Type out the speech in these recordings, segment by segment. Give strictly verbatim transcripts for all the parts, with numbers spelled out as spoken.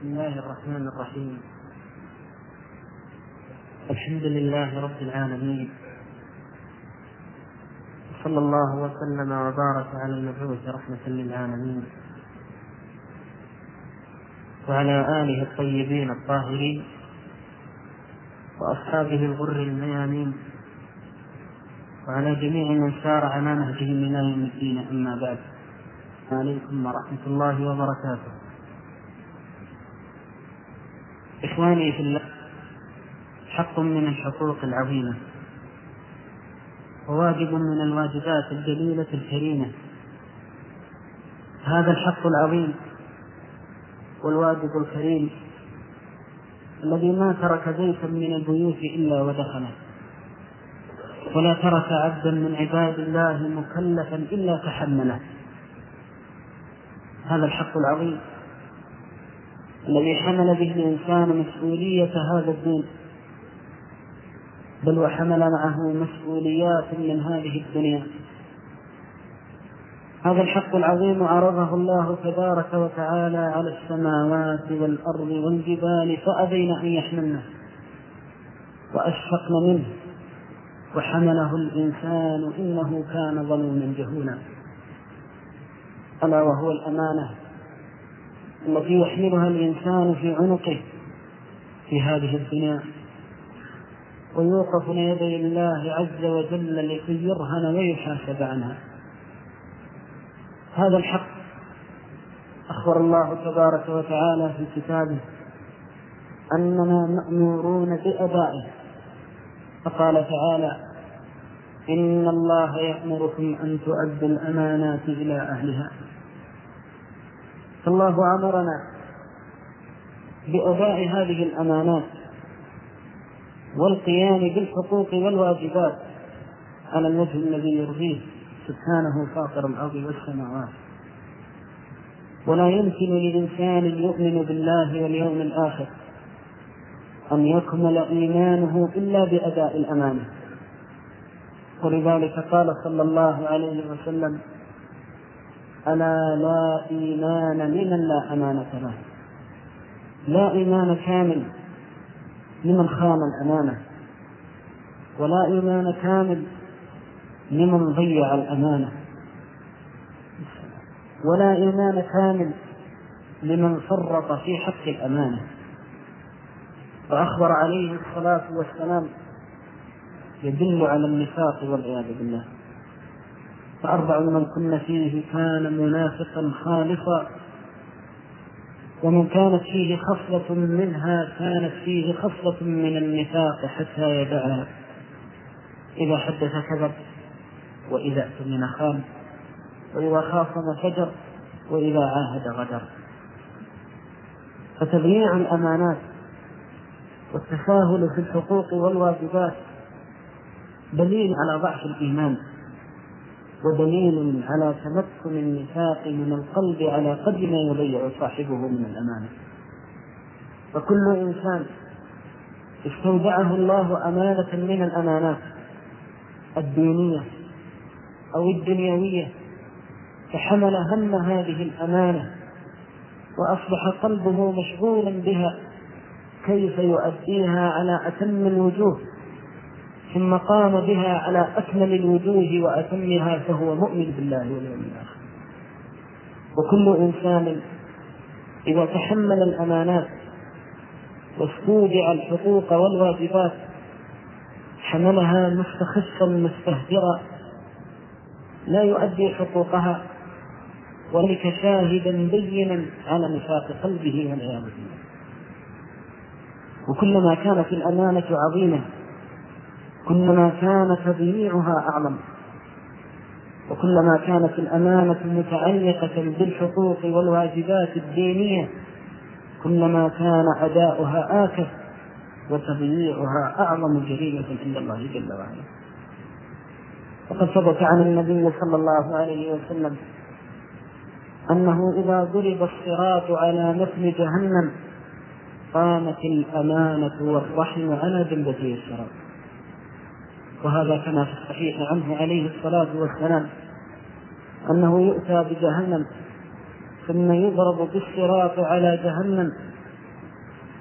بسم الله الرحمن الرحيم. الحمد لله رب العالمين، صلى الله وسلم وبارك على المبعوث رحمة للعالمين وعلى آله الطيبين الطاهرين وأصحابه الغر الميامين وعلى جميع من سار على نهجهم إلى يوم الدين. أما بعد، عليكم ورحمة الله وبركاته. إخواني في الله، حق من الحقوق العظيمة وواجب من الواجبات الجليلة الكريمة. هذا الحق العظيم والواجب الكريم الذي ما ترك بيتا من البيوت إلا ودخله، ولا ترك عبدا من عباد الله مكلفا إلا تحمله. هذا الحق العظيم الذي حمل به الإنسان مسؤولية هذا الدين، بل وحمل معه مسؤوليات من هذه الدنيا. هذا الحق العظيم عرضه الله تبارك وتعالى على السماوات والأرض والجبال فأبين أن يحملنه وأشفقن منه وحمله الإنسان إنه كان ظلوما جهولا. ألا وهو الأمانة التي يحملها الإنسان في عنقه في هذه الدنيا، ويوقف يدي الله عز وجل لكي يرهن ويحاسب عنها. هذا الحق أخبر الله تبارك وتعالى في كتابه أننا مأمورون بأدائه، فقال تعالى: إن الله يأمركم أن تؤدوا الأمانات إلى أهلها. فالله أمرنا بأداء هذه الأمانات والقيام بالحقوق والواجبات على الوجه الذي يرضيه سبحانه فاطر الأرض والسماوات. ولا يمكن للإنسان يؤمن بالله واليوم الآخر أن يكمل إيمانه إلا بأداء الأمانة. ولذلك قال صلى الله عليه وسلم: ألا لا إيمان لمن لا أمانة له. لا إيمان كامل لمن خان الأمانة، ولا إيمان كامل لمن ضيع الأمانة، ولا إيمان كامل لمن فرط في حق الأمانة. فأخبر عليه الصلاة والسلام يدل على النفاق والعياذ بالله. فأربع من كن فيه كان منافقا خالصا، ومن كانت فيه خصلة منها كانت فيه خصلة من النفاق حتى يدعها: إذا حدث كذب، وإذا اؤتمن خان، وإذا خاصم فجر، وإذا عاهد غدر. فتضييع الأمانات والتساهل في الحقوق والواجبات دليل على ضعف الإيمان، ودليل على تمكن النفاق من القلب على قدر ما يضيع صاحبه من الأمانة. فكل إنسان استودعه الله أمانة من الأمانات الدينية أو الدنيوية، فحمل هم هذه الأمانة وأصبح قلبه مشغولا بها كيف يؤديها على أتم الوجوه، ثم قام بها على أكمل الوجوه وأتمها، فهو مؤمن بالله واليوم الآخر. وكل إنسان إذا تحمل الأمانات واستودع الحقوق والواجبات حملها مستخفا مستهترا لا يؤدي حقوقها، وذلك شاهدا بينا على نفاق قلبه والعياذ بالله. وكلما كانت الأمانة عظيمة كلما كان تضييعها أعظم، وكلما كانت الأمانة متعلقة بالحقوق والواجبات الدينية كلما كان أداؤها آكف وتضييعها أعظم جريمة عند الله جل وعلا. وقد ثبت عن النبي صلى الله عليه وسلم أنه إذا ضرب الصراط على متن جهنم قامت الأمانة والرحم على جنبتي الصراط. وهذا كما في الصحيح عنه عليه الصلاة والسلام أنه يؤتى بجهنم ثم يضرب بالصراط على جهنم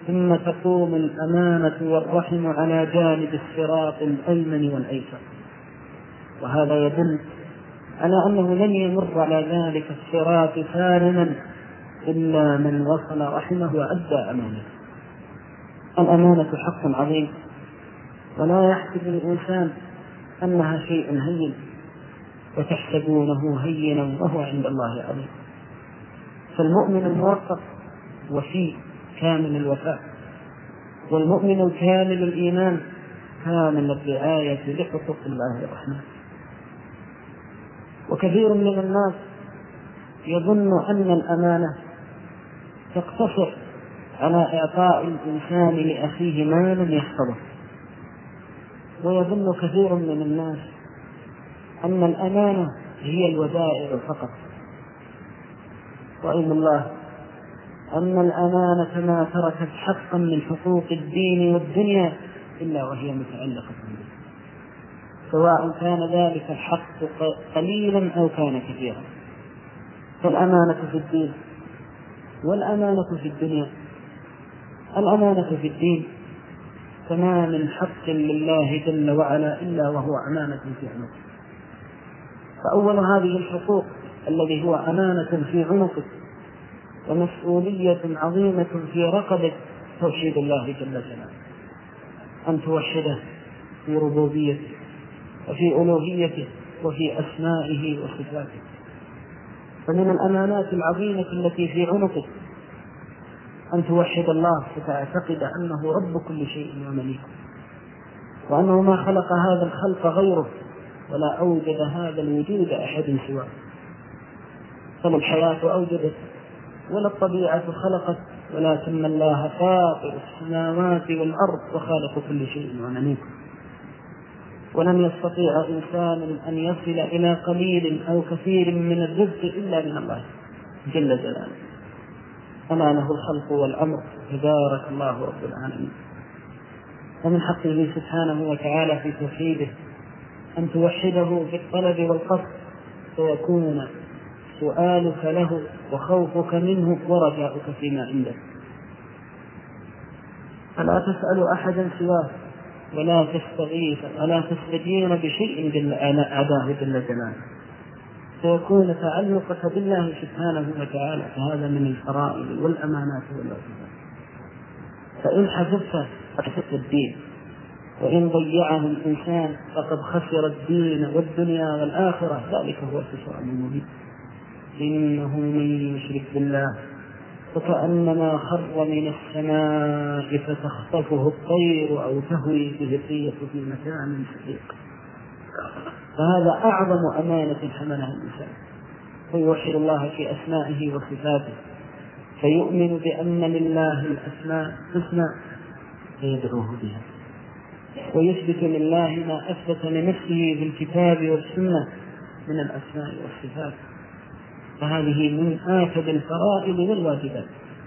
ثم تقوم الأمانة والرحم على جانب الصراط الأيمن والأيسر. وهذا يدل على أنه لن يمر على ذلك الصراط سالما إلا من وصل رحمه وأدى أمانته. الأمانة حق عظيم، ولا يحسب الإنسان أنها شيء هين وتحسبونه هينا وهو عند الله عظيم. فالمؤمن الموفق وفي كامل الوفاء، والمؤمن الكامل الإيمان كامل الرعاية لحقوق الله الرحمن. وكثير من الناس يظن أن الأمانة تقتصر على إعطاء الإنسان لأخيه مالا يحفظه، ويظن كثير من الناس أن الأمانة هي الودائع فقط. وأيم الله أن الأمانة ما تركت حقا من حقوق الدين والدنيا إلا وهي متعلقة به، سواء كان ذلك الحق قليلا أو كان كثيرا. فالأمانة في الدين والأمانة في الدنيا. الأمانة في الدين فما من حق لله جل وعلا إلا وهو أمانة في عنقه. فأول هذه الحقوق الذي هو أمانة في عنقك ومسؤولية عظيمة في رقبك توحيد الله جل جلاله، أن توحده في ربوبيته وفي ألوهيته وفي أسمائه وصفاته. فمن الأمانات العظيمة التي في عنقك أن توحد الله وتعتقد أنه رب كل شيء ومليكه، وأنه ما خلق هذا الخلق غيره ولا أوجد هذا الوجود أحد سواه. فلا الحياة أوجدت ولا الطبيعة خلقت، ولكن الله فاطر السماوات والأرض وخالق كل شيء ومليكه. ولم يستطيع إنسان أن يصل إلى قليل أو كثير من الرزق إلا من الله جل جلاله. ألا له الخلق والأمر تبارك الله رب العالمين. ومن حقه سبحانه وتعالى في توحيده أن توحده في الطلب والقصد، فيكون سؤالك له وخوفك منه ورجاؤك فيما عنده. فلا تسأل أحدا سواه ولا تستغيث ولا تستجير بشيء جل عداه جل جلاله، فيكون تعلقك بالله سبحانه وتعالى. فهذا من الفرائض والأمانات والواجبات. فإن حفظت حفظت الدين، وإن ضيعه الإنسان فقد خسر الدين والدنيا والآخرة. ذلك هو الخسران المبين. إنه من يشرك بالله فكأنما خر من السماء فتخطفه الطير أو تهوي به الريح في مكان سحيق. فهذا أعظم أمانة حملها الإنسان، فيوحد الله في أسمائه وصفاته، فيؤمن بأن لله الأسماء الحسنى فيدعوه بها، ويثبت لله ما أثبت لنفسه بالكتاب والسنة من الأسماء والصفات. فهذه من آكد الفرائض والواجبات.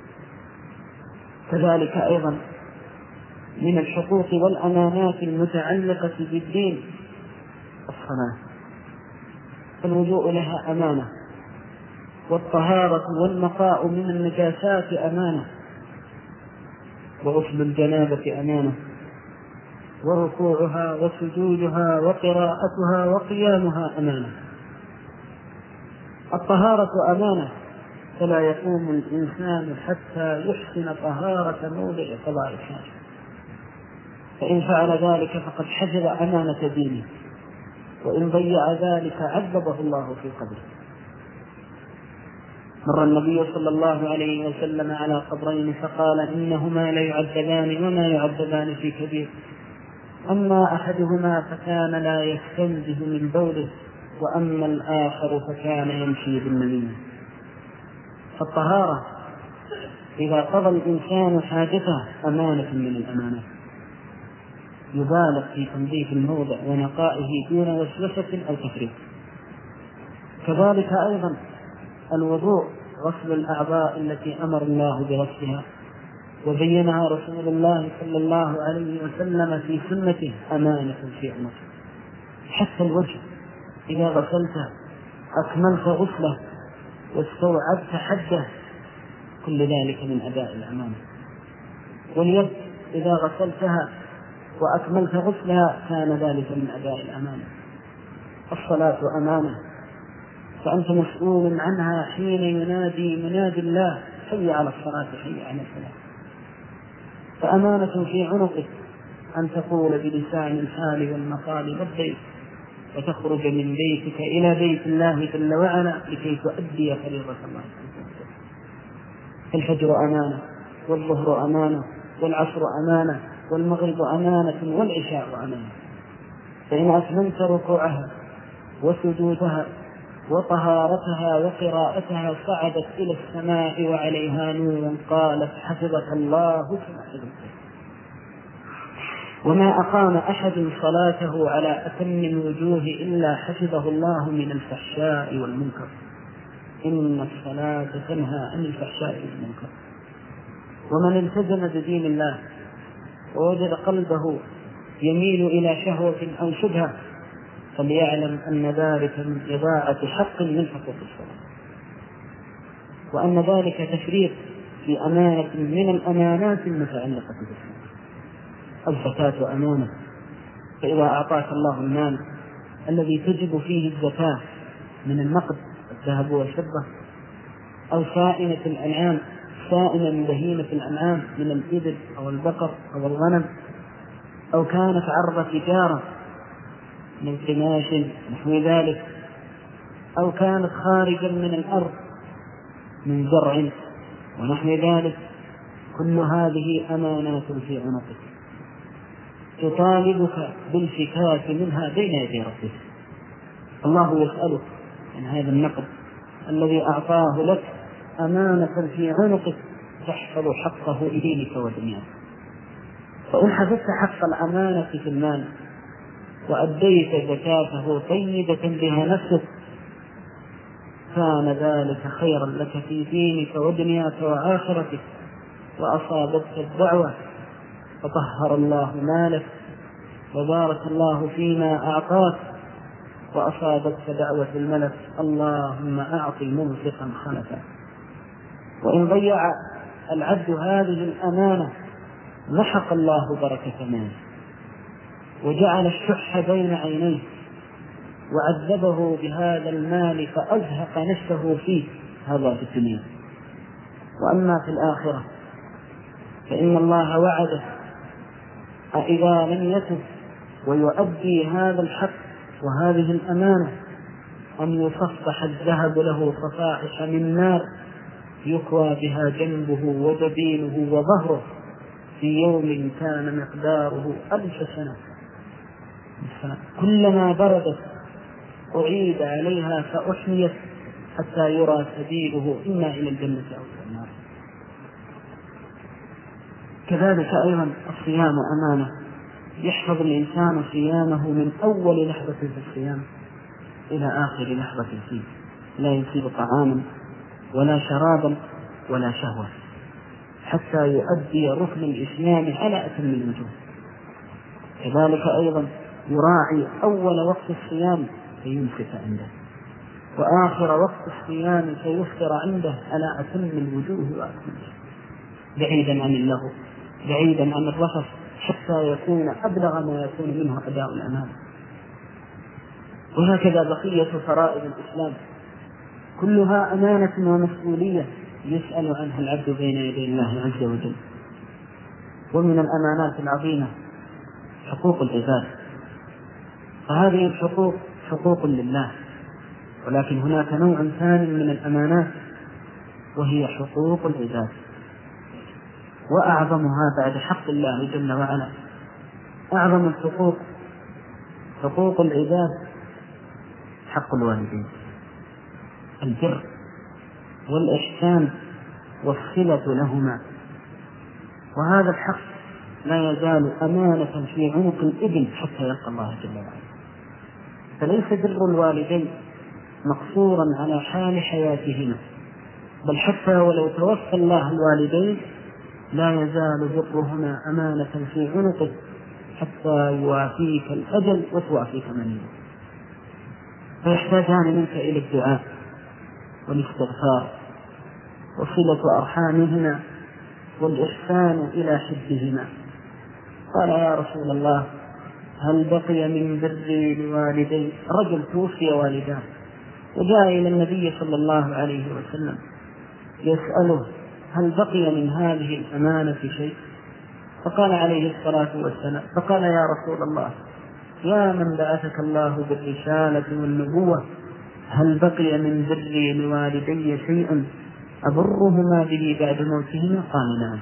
كذلك أيضا من الحقوق والأمانات المتعلقة بالدين الصلاة. فالوضوء لها أمانة، والطهارة والنقاء من النجاسات أمانة، وغسل الجنابة أمانة، وركوعها وسجودها وقراءتها وقيامها أمانة. الطهارة أمانة، فلا يقوم الإنسان حتى يحسن طهارة موضع قضاء الحاجة، فإن فعل ذلك فقد حجب أمانة دينه، وإن ضيع ذلك عذبه الله في قبره. مر النبي صلى الله عليه وسلم على قبرين فقال إنهما لا يعذبان وما يعذبان في كبير، أما أحدهما فكان لا يستنزه من بوله، وأما الآخر فكان يمشي بالنميمة. فالطهارة إذا قضى الإنسان حاجته أمانة من الأمانات، يبالغ في تنظيف الموضع ونقائه دون وسوسة أو تفريط. كذلك أيضا الوضوء، غسل الأعضاء التي أمر الله بغسلها وبينها رسول الله صلى الله عليه وسلم في سنته، أمانة في عنقه. حتى الوجه إذا غسلته أكملت غسله واستوعبت حده، كل ذلك من أداء الأمانة. واليد إذا غسلتها وأكملت غسلها كان ذلك من أداء الأمانة. الصلاة أمانة، فأنت مسؤول عنها حين ينادي منادي الله حي على الصلاة حي على الفلاح. فأمانة في عنقك أن تقول بلسان الحال والمقال لبيك، وتخرج من بيتك إلى بيت الله جل وعلا لكي تؤدي فريضة الله. الفجر أمانة، والظهر أمانة، والعصر أمانة، والمغرب أمانة، والعشاء أمانة. فإن أتممت ركوعها وسجودها وطهارتها وقراءتها صعدت إلى السماء وعليها نور قالت حفظك الله كما حفظك. وما أقام أحد صلاته على أتم الوجوه إلا حفظه الله من الفحشاء والمنكر. إن الصلاة تنهى عن الفحشاء والمنكر. ومن التزم بدين الله ووجد قلبه يميل إلى شهوة أو شبهة فليعلم أن ذلك من إضاعة حق من حقوق الصلاة، وأن ذلك تفريط في أمانة من الأمانات المتعلقة بالصلاة. الزكاة أمانة، فإذا أعطاك الله المال الذي تجب فيه الزكاة من النقد الذهب والفضة، أو سائمة الأنعام سائمة من بهيمة الأنعام من الإبل أو البقر أو الغنم، أو كانت عرض تجارة من قماش نحو ذلك، أو كانت خارجا من الأرض من زرع ونحو ذلك، كل هذه أمانات في عنقك تطالبك بالفكاك منها بين يدي ربك. الله يسألك عن هذا النقد الذي أعطاه لك أمانة في عنقك تحفظ حقه إليك ودنياك. فإن حفظت حق الأمانة في المال وأديت زكاته طيبة بها نفسك كان ذلك خيرا لك في دينك ودنياك وآخرتك، وأصابتك الدعوة فطهر الله مالك وبارك الله فيما أعطاك، وأصابتك دعوة الملك اللهم أعط ممسكا خلفا. وإن ضيع العبد هذه الأمانة محق الله بركة ماله وجعل الشح بين عينيه وعذبه بهذا المال فأزهق نفسه فيه، هذا في الدنيا. وأما في الآخرة فإن الله وعده إذا لم يتب ويؤدي هذا الحق وهذه الأمانة أن يصفح الذهب له صفائح من نار يكوى بها جنبه وجبينه وظهره في يوم كان مقداره ألف سنة، كلما بردت أعيد عليها فأحميت حتى يرى سبيله إما إلى الجنة أو إلى النار. كذلك أيضا الصيام أمانة، يحفظ الإنسان صيامه من أول لحظة في الصيام إلى آخر لحظة فيه، لا يصيب طعاما ولا شرابا ولا شهوة حتى يؤدي ركن الإسلام على أتم الوجوه. كذلك أيضا يراعي أول وقت الصيام فيمسك عنده، وآخر وقت الصيام فيفطر عنده على أتم الوجوه وأكمله، بعيدا عن اللغو بعيدا عن الرفث حتى يكون أبلغ ما يكون منه أداء الأمانة. وهكذا بقية فرائض الإسلام كلها أمانة ومسؤولية يسأل عنها العبد بين يدي الله عز وجل. ومن الأمانات العظيمة حقوق العباد، فهذه الحقوق حقوق لله، ولكن هناك نوع ثاني من الأمانات وهي حقوق العباد، وأعظمها بعد حق الله جل وعلا. أعظم الحقوق حقوق العباد حق الوالدين، البر والإحسان والصلة لهما، وهذا الحق لا يزال أمانة في عنق الابن حتى يلقى الله جل وعلا. فليس بر الوالدين مقصورا على حال حياتهما، بل حتى ولو توفى الله الوالدين لا يزال برهما أمانة في عنقه حتى يوافيك الأجل وتوافيك منه. فيحتاجان منك إلى الدعاء والاستغفار وصلة أرحامهما والإحسان إلى حبهما. قال يا رسول الله هل بقي من بري لوالدي؟ رجل توفي والداه وجاء إلى النبي صلى الله عليه وسلم يسأله هل بقي من هذه الأمانة شيء؟ فقال عليه الصلاة والسلام فقال يا رسول الله يا من بعثك الله بالرسالة والنبوة هل بقي من بري لوالدي شيء أبرهما به بعد موتهما؟ قال نعم،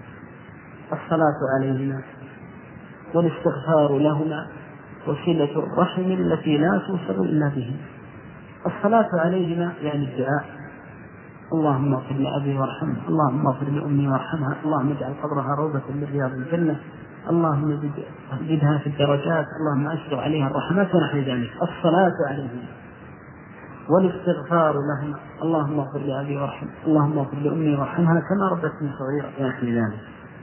الصلاة عليهما والاستغفار لهما وصلة الرحم التي لا توصل إلا به. الصلاة عليهما يعني الدعاء اللهم اغفر لأبي وارحمه، اللهم اغفر لأمي وارحمها، اللهم اجعل قبرها روضة من رياض الجنة، اللهم زدها في الدرجات، اللهم أسبغ عليها الرحمات ونحو ذلك. الصلاة عليهما والاستغفار لهما اللهم اغفر لأبي وارحمه، اللهم اغفر لأمي وارحمها كما ربتني صغيرا ونحو ذلك.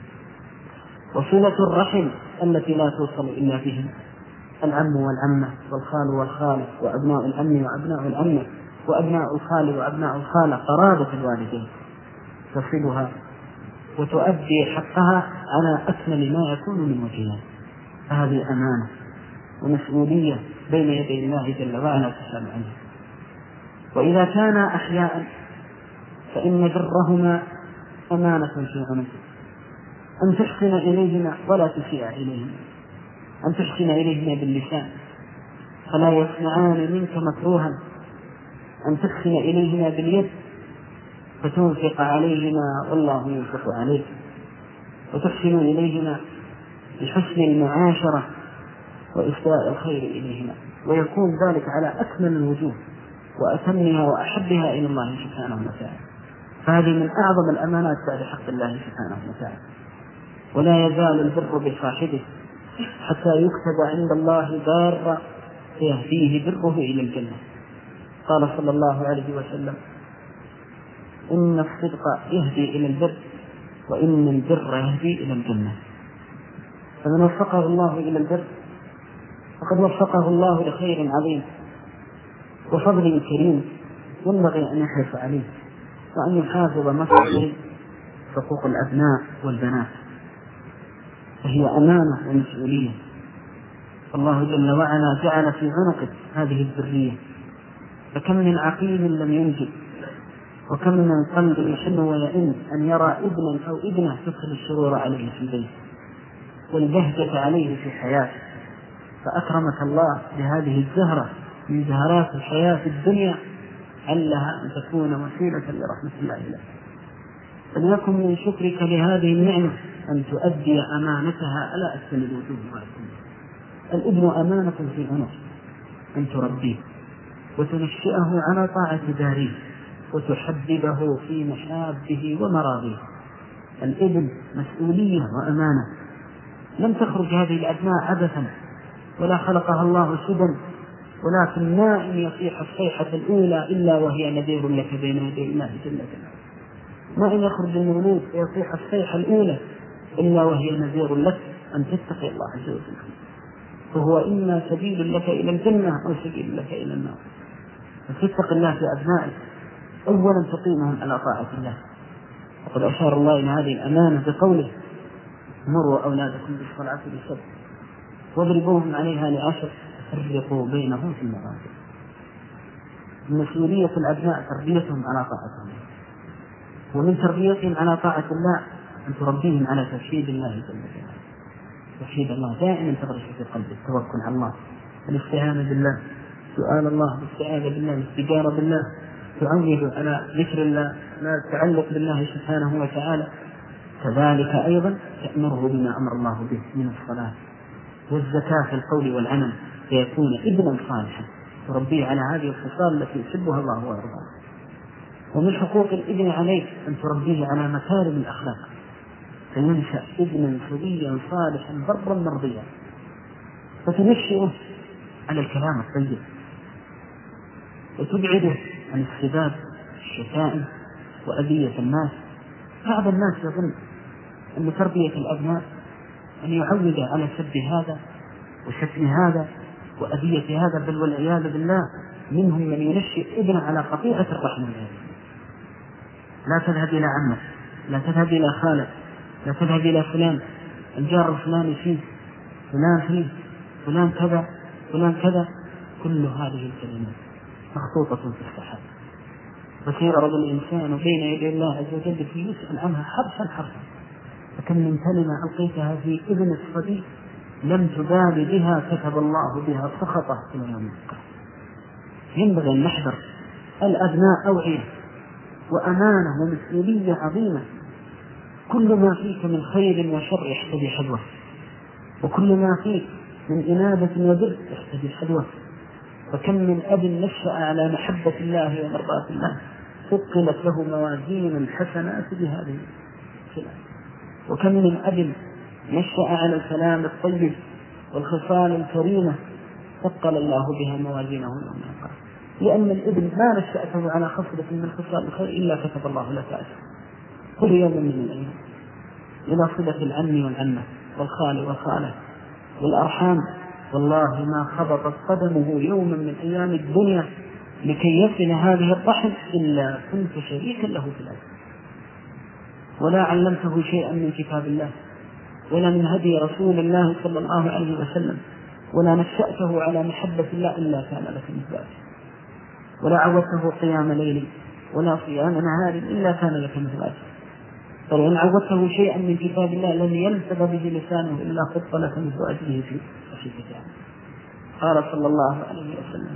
وصلة الرحم التي لا توصل إلا بهم، العم والعمة والخال والخالة وأبناء العم وأبناء العمة وأبناء الخال وأبناء الخالة قرابة الوالدين، تصلها وتؤدي حقها على أكمل ما يكون من وجهها. هذه أمانة ومسؤولية بين يدي الله جل وعلا تسأل عنها. وإذا كان أحياء فإن برهما أمانة في عنقك، أن تحسن إليهما ولا تسيء إليهما، أن تحسن إليهما باللسان فلا يسمعان منك مكروها، أن تحسن إليهما باليد فتنفق عليهما والله ينفق عليك، وتحسن إليهما بحسن المعاشرة وإسداء الخير إليهما، ويكون ذلك على أكمل الوجوه وأتمها وأحبها إلى الله سبحانه وتعالى. فهذه من أعظم الأمانات بعد حق الله سبحانه وتعالى. ولا يزال البر بصاحبه حتى يكتب عند الله بارا فيهديه بره إلى الجنة. قال صلى الله عليه وسلم إن الصدق يهدي إلى البر وإن البر يهدي إلى الجنة. فمن وفقه الله إلى البر فقد وفقه الله لخير عظيم وفضل كريم ينبغي أن يحرص عليه وأن يحافظ مصلحة حقوق الأبناء والبنات، فهي أمانة ومسؤولية. الله جل وعلا جعل في عنقك هذه الذرية، فكم من عقيم لم ينجب، وكم من قلب يحن ويئن أن يرى ابنا أو ابنة تدخل السرور عليه في البيت والبهجة عليه في حياته، فأكرمك الله بهذه الزهرة من زهرات الحياة في الدنيا علها أن تكون وسيلة لرحمة الله لك. فليكن من شكرك لهذه النعمة أن تؤدي أمانتها على أحسن الوجوه والأكمل. الابن أمانة في عنق، أن تربيه وتنشئه على طاعة داريه وتحببه في مشابه ومراضيه. الابن مسؤولية وأمانة، لم تخرج هذه الأبناء عبثا ولا خلقها الله سدى، ولكن ما إن يصيح الصيحة الأولى إلا وهي نذير لك بين يدي الله جل جلاله، ما إن يخرج المولود ويصيح الصيحة الأولى إلا وهي نذير لك أن تتقي الله عز وجل، فهو إما سبيل لك إلى الجنة أو سبيل لك إلى النار. فتتق الله في أبنائك، أولا تقيمهم على طاعة الله. وقد أشار الله إلى هذه الأمانة بقوله مروا أولادكم بالصلاة للسبع واضربوهم عليها لعشر فرقوا بينهم في المضاجع. مسؤولية الأبناء تربيتهم على طاعة الله، ومن تربيتهم على طاعة الله أن تربيهم على توحيد الله جل وعلا. توحيد الله دائما تغرس في قلبك، التوكل على الله، الاستعانة بالله، سؤال الله، الاستعاذة بالله، الاستجارة بالله، تعود على ذكر الله، لا تعلق بالله سبحانه وتعالى. كذلك أيضا تأمره بما أمر الله به من الصلاة والزكاة في القول والعمل، فيكون ابنا صالحا تربيه على هذه الخصال التي يحبها الله ويرضاها. ومن حقوق الابن عليك أن تربيه على مكارم الأخلاق، فينشأ ابنا سويا صالحا برا مرضيا، فتنشئه على الكلام الطيب وتبعده عن السباب الشتائم وأذية الناس. بعض الناس يظن أن تربية الأبناء أن يعود على سب هذا وشتم هذا وأذية هذا، بل والعياذ بالله منهم من ينشئ ابنه على قطيعة الرحمة. لا تذهب إلى عمك، لا تذهب إلى خالك، لا تذهب إلى فلان الجار الفلاني فيه، فلان فيه، فلان كذا، فلان كذا. كل هذه الكلمات مخطوطة في السحاب، وسيعرض الإنسان بين يدي الله عز وجل في يسأل عنها حرفا حرفا. فكم من كلمة ألقيتها في إذن الصديق لم تبال بها كتب الله بها سخطه إلى يوم القيامة. ينبغي أن نحذر. الأبناء أوعية وأمانة ومسؤولية عظيمة. كل ما فيك من خير وشر يحتدي حذوه، وكل ما فيك من إنابة وبر يحتدي حذوه. فكم من أب نشأ على محبة الله ومرضاة الله ثقلت له موازين الحسنات بهذه الخلال، وكم من أب نشأ على الكلام الطيب والخصال الكريمة ثقل الله بها موازينه يوم القيامة. لأن الابن ما نشأته على خصلة من خصال الخير إلا كتب الله له أجر كل يوم من الأيام، إلى صلة العم والعمة والخال والخالة والأرحام. والله ما خبطت قدمه يوما من أيام الدنيا لكي يصل هذه الرحم إلا كنت شريكا له في الأجر. ولا علمته شيئا من كتاب الله ولا من هدي رسول الله صلى الله عليه وسلم، ولا نشأته على محبة الله إلا كان لك مثل، ولا عودته قيام ليل ولا صيام نهار إلا كان لك مثل. فلئن عودته شيئا من كتاب الله لم يلتف به لسانه إلا خط لك مثل أجره في كتابه. قال صلى الله عليه وسلم: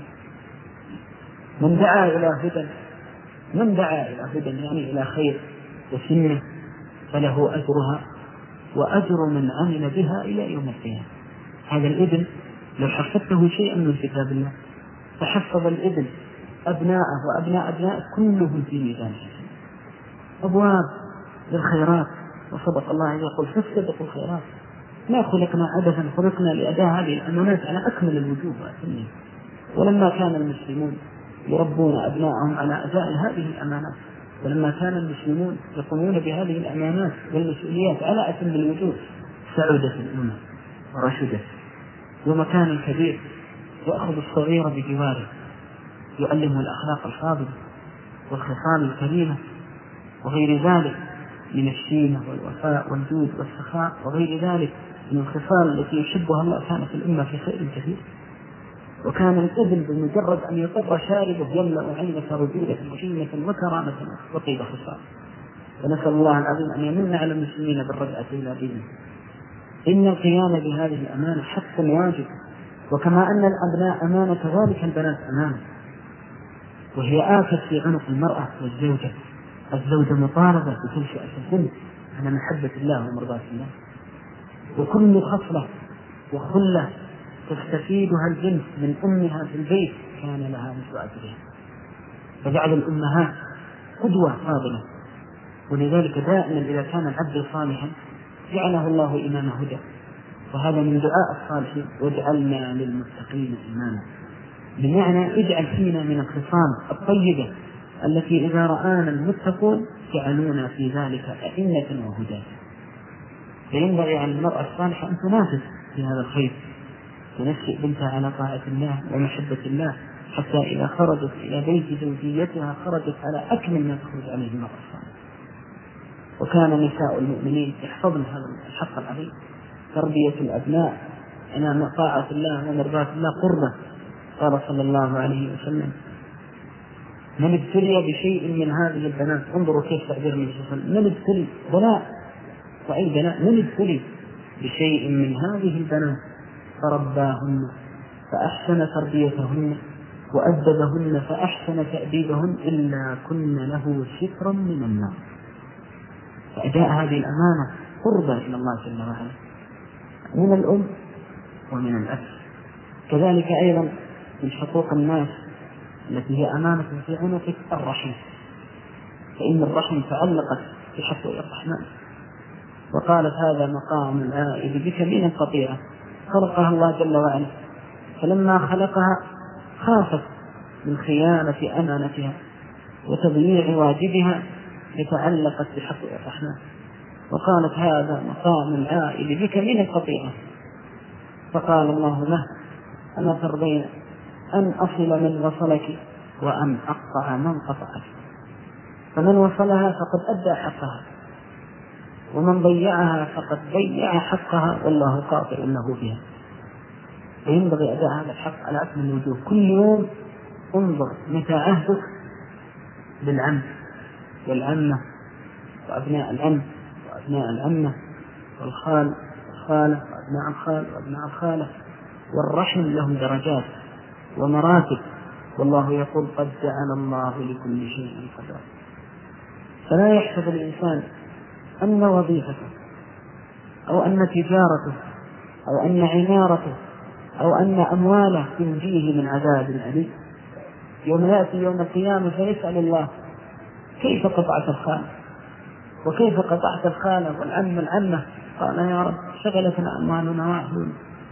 من دعا إلى هدى من دعا إلى هدى يعني إلى خير وسنة فله أجرها وأجر من عمل بها إلى يوم القيامة. هذا الابن لو حفظته شيئا من كتاب الله فحفظ الابن أبناءه وأبناء أبناء كلهم في ميزان حسن. أبواب للخيرات، وصدق الله يقول: فاستبقوا الخيرات. ما خلقنا عبثا، خلقنا لأداء هذه الأمانات على أكمل الوجوه وأتمها. ولما كان المسلمون يربون أبناءهم على أداء هذه الأمانات، ولما كان المسلمون يقومون بهذه الأمانات والمسؤوليات على أتم الوجوه، سعودت الأمة ورشدت. ومكان الكبير يأخذ الصغير بجواره يعلمه الأخلاق الفاضلة والخصال الكريمة وغير ذلك من الشيمة والوفاء والجود والسخاء وغير ذلك من الخصال التي يحبها الله. كانت الأمة في خير كثير. وكان الابن بمجرد أن يطر شاربه يملأ عينك رجولة وشيمة وكرامة وطيب خصال. فنسأل الله العظيم أن يمن على المسلمين بالرجعة إلى دينه. إن القيام بهذه الأمانة حق واجب، وكما أن الأبناء أمانة كذلك البنات أمانة، وهي آكد في عنق المرأة والزوجة. الزوجة مطالبة بتنشئة البنت على محبة الله ومرضاة الله، وكل خصلة وخلة تستفيدها البنت من أمها في البيت كان لها مثل أجرها. فجعل الأمهات قدوة فاضلة، ولذلك دائما إذا كان العبد صالحا جعله الله إمام هدى. وهذا من دعاء الصالحين: واجعلنا للمتقين إماما، بمعنى اجعل فينا من الخصال الطيبة التي إذا رآنا المتقون جعلونا في ذلك أئمة وهداة. فينبغي على المرأة الصالحة أن تنافس في هذا الخير، تنشئ بنتها على طاعة الله ومحبة الله، حتى إذا خرجت إلى بيت زوجيتها خرجت على أكمل ما تخرج عليه المرأة الصالحة. وكان نساء المؤمنين يحفظن هذا الحق العظيم: تربية الأبناء على طاعة الله ومرضاة الله قربة. قال صلى الله عليه وسلم: من ابتلي بشيء من هذه البنات، انظروا كيف تعبير النبي صلى الله عليه وسلم، من ابتلي بلاء وأي بلاء، من ابتلي بشيء من هذه البنات فرباهن فأحسن تربيتهن وأدبهن فأحسن تأديبهن إلا كن له سترا من النار. فأداء هذه الأمانة قربة إلى الله جل وعلا من الأم ومن الأب. كذلك أيضا من حقوق الناس التي هي أمانة في عنقك الرحم، فإن الرحم تعلقت بحقوق الرحمن. وقالت: هذا مقام العائد بك من القطيعة. خلقها الله جل وعلا، فلما خلقها خافت من خيانة أمانتها وتضييع واجبها فتعلقت بحقوق الرحمن، وقالت: هذا مقام العائد بك من القطيعة. فقال الله له: أما ترضين أن أصل من وصلك وأن أقطع من قطعك؟ فمن وصلها فقد أدى حقها، ومن ضيعها فقد ضيع حقها والله قاطع له بها. فينبغي أداء هذا الحق على أكمل الوجوه. كل يوم انظر متى عهدك بالعم والعمة وأبناء العم وأبناء العمة والخال والخالة وأبناء الخال وأبناء الخالة، والرحم لهم درجات ومراتب، والله يقول قد جعل الله لكل شيء قدرا. فلا يحسب الإنسان أن وظيفته أو أن تجارته أو أن عمارته أو أن أمواله تنجيه من عذاب أليم. يوم يأتي يوم القيامة فيسأل الله كيف قطعت الخالة وكيف قطعت الخالة والعم العمة؟ قال يا رب شغلتنا أموالنا وأهلنا.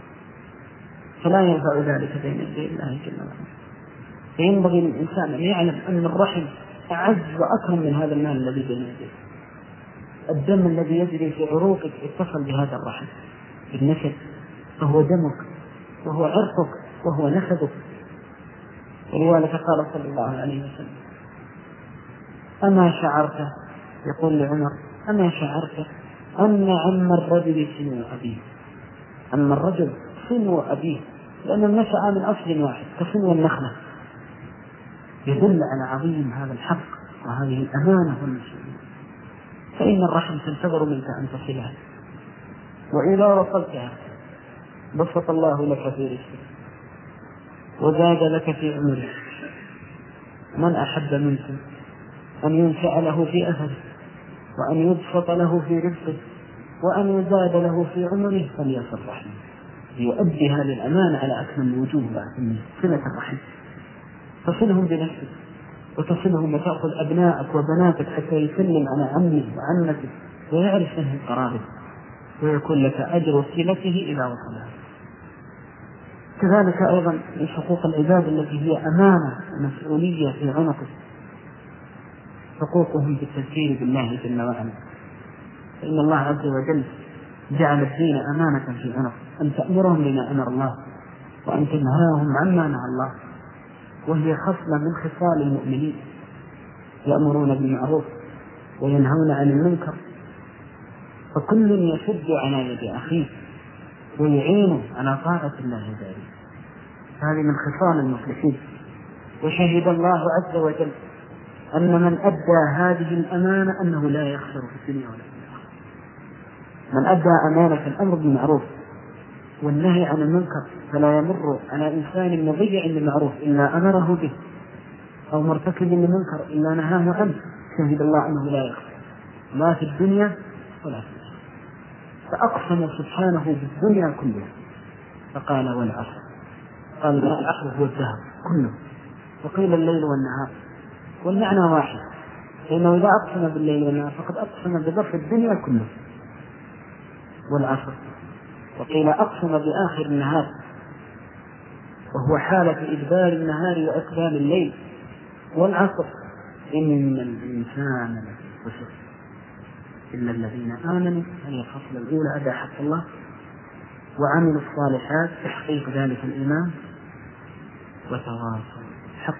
فلا ينفع ذلك بين يدي الله جل وعلا. فينبغي للإنسان أن يعلم أن الرحم أعز وأكرم من هذا المال الذي بين يديه. الدم الذي يجري في عروقك اتصل بهذا الرحم بالنسب، فهو دمك وهو عرقك وهو نسبك. ولذلك قال صلى الله عليه وسلم أما شعرت، يقول لعمر أما شعرت أن عم الرجل سنو أبيه، أما الرجل سنو أبيه، لأن نشأ من أصل واحد كسنو النخلة. يدل على عظيم هذا الحق وهذه الأمانة والمسؤولية. فإن الرحم تنتظر منك أن تصلها، وإذا وصلتها بسط الله لك في رزقك وزاد لك في عمرك. من أحب منكم أن ينشأ له في أثره وأن يبسط له في رزقه وأن يزاد له في عمره فليصل رحمه. يؤدي هذه الأمانة على أكمل الوجوه بعد صلة الرحم. تصلهم بنفسك وتصلهم وتأخذ أبنائك وبناتك حتى يسلم على عمه وعمتك ويعرف منه قرابه ويكون لك أجر صلته إذا وصلها. كذلك أيضا من حقوق العباد التي هي أمانة ومسؤولية في عنقك حقوقهم بالتذكير بالله جل وعلا. فإن الله عز وجل جعل الدين أمانة في عنق، أن تأمرهم بما أمر الله وأن تنهاهم عما نهى الله، وهي خصلة من خصال المؤمنين، يأمرون بالمعروف وينهون عن المنكر، فكل يشد على يد أخيه ويعينه على طاعة الله ذلك. هذه من خصال المفلحين. وشهد الله عز وجل أن من أدى هذه الأمانة أنه لا يخسر في الدنيا ولا في الآخرة. من أدى أمانة الأمر بالمعروف والنهي عن المنكر فلا يمر على إنسان مضيع للمعروف إلا أمره به، أو مرتكب للمنكر إلا نهاه عنه. شهد الله أنه لا يخسر لا في الدنيا ولا في الآخرة. فأقسم سبحانه بالدنيا كلها فقال والعصر، قال العصر هو الدهر كله، وقيل الليل والنهار، والمعنى واحد، لأنه إذا أقسم بالليل والنهار فقد أقسم بظرف الدنيا كله والعصر. وقيل أقسم بآخر النهار وهو حالة إدبار النهار وإقبال الليل. والعصر إن الإنسان لفي خسر إلا الذين آمنوا. هذه الخصلة الأولى أدى حق الله وعملوا الصالحات تحقيق ذلك الإيمان وتواصوا بالحق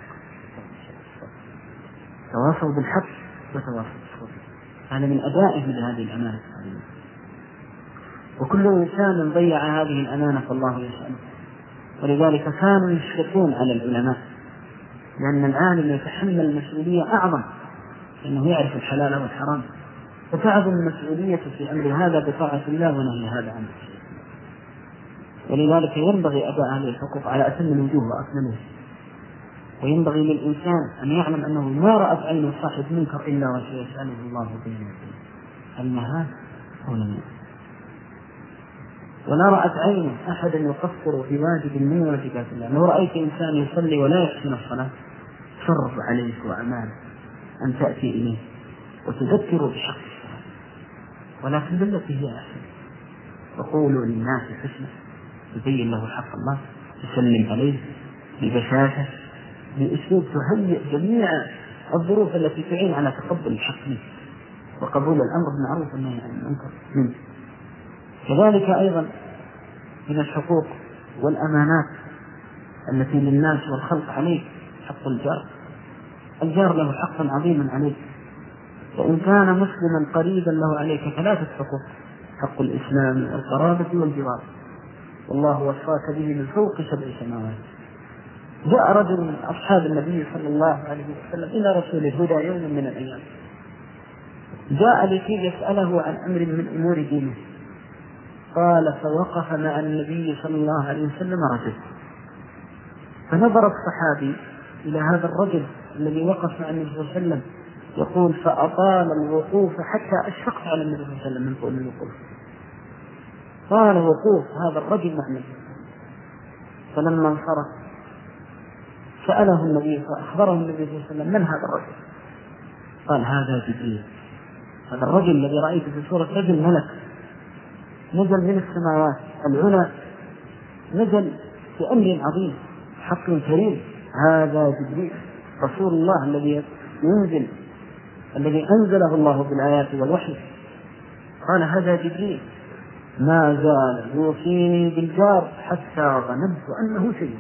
تواصوا بالحق وتواصوا بالصبر. هذا من أدائه لهذه الأمانة. وكل إنسان ضيع هذه الأمانة فالله يسأله. ولذلك كانوا يشفقون على العلماء، لأن العالم يتحمل المسؤولية أعظم، لأنه يعرف الحلال والحرام، فتعظم المسؤولية في أمر هذا بطاعة الله ونهي هذا عنه. ولذلك ينبغي أداء هذه الحقوق على أتم الوجوه وأكمله. وينبغي للإنسان أن يعلم أنه ما رأت عين صاحب منكر إلا وسيسأله الله بين يديه هل نهاه أو لم ينهه. ولا رأت عين أحدا يقصر في واجب من واجبات الله. لو رأيت إنسان يصلي ولا يحسن الصلاة فرض عليك وأمانة أن تأتي إليه وتذكره بحق الصلاة، ولكن بالتي هي أحسن. وقولوا للناس حسنا، تبين له حق الله، تسلم عليه ببشاشة بأسلوب تهيئ جميع الظروف التي تعين على تقبل الحق منه وقبول الأمر بالمعروف والنهي عن المنكر منه. كذلك أيضا من الحقوق والأمانات التي للناس والخلق عليه حق الجار. الجار له حق عظيم عليه، وإن كان مسلما قريبا له عليك ثلاثة حقوق: حق الإسلام والقرابة والجوار، والله وصاك به من فوق سبع سماوات. جاء رجل من أصحاب النبي صلى الله عليه وسلم إلى رسول الهدى يوم من الأيام، جاء لكي يسأله عن أمر من أمور دينه. قال: فوقف مع النبي صلى الله عليه وسلم رجل، فنظر الصحابي إلى هذا الرجل الذي وقف مع النبي صلى الله عليه وسلم، يقول: فأطال الوقوف حتى أشفقت على النبي صلى الله عليه وسلم من طول الوقوف. طال وقوف هذا الرجل مع النبي. فلما انصرف سأله النبي فأخبره النبي صلى الله عليه وسلم: من هذا الرجل؟ قال: هذا جبريل. هذا الرجل الذي رأيته في صورة رجل ملك نزل من السماوات العلى، نزل في أمر عظيم، حق كريم. هذا جبريل رسول الله الذي ينزل، الذي أنزله الله بالآيات والوحي. قال: هذا جبريل. ما زال يوصيني بالجار حتى ظننت أنه سيد.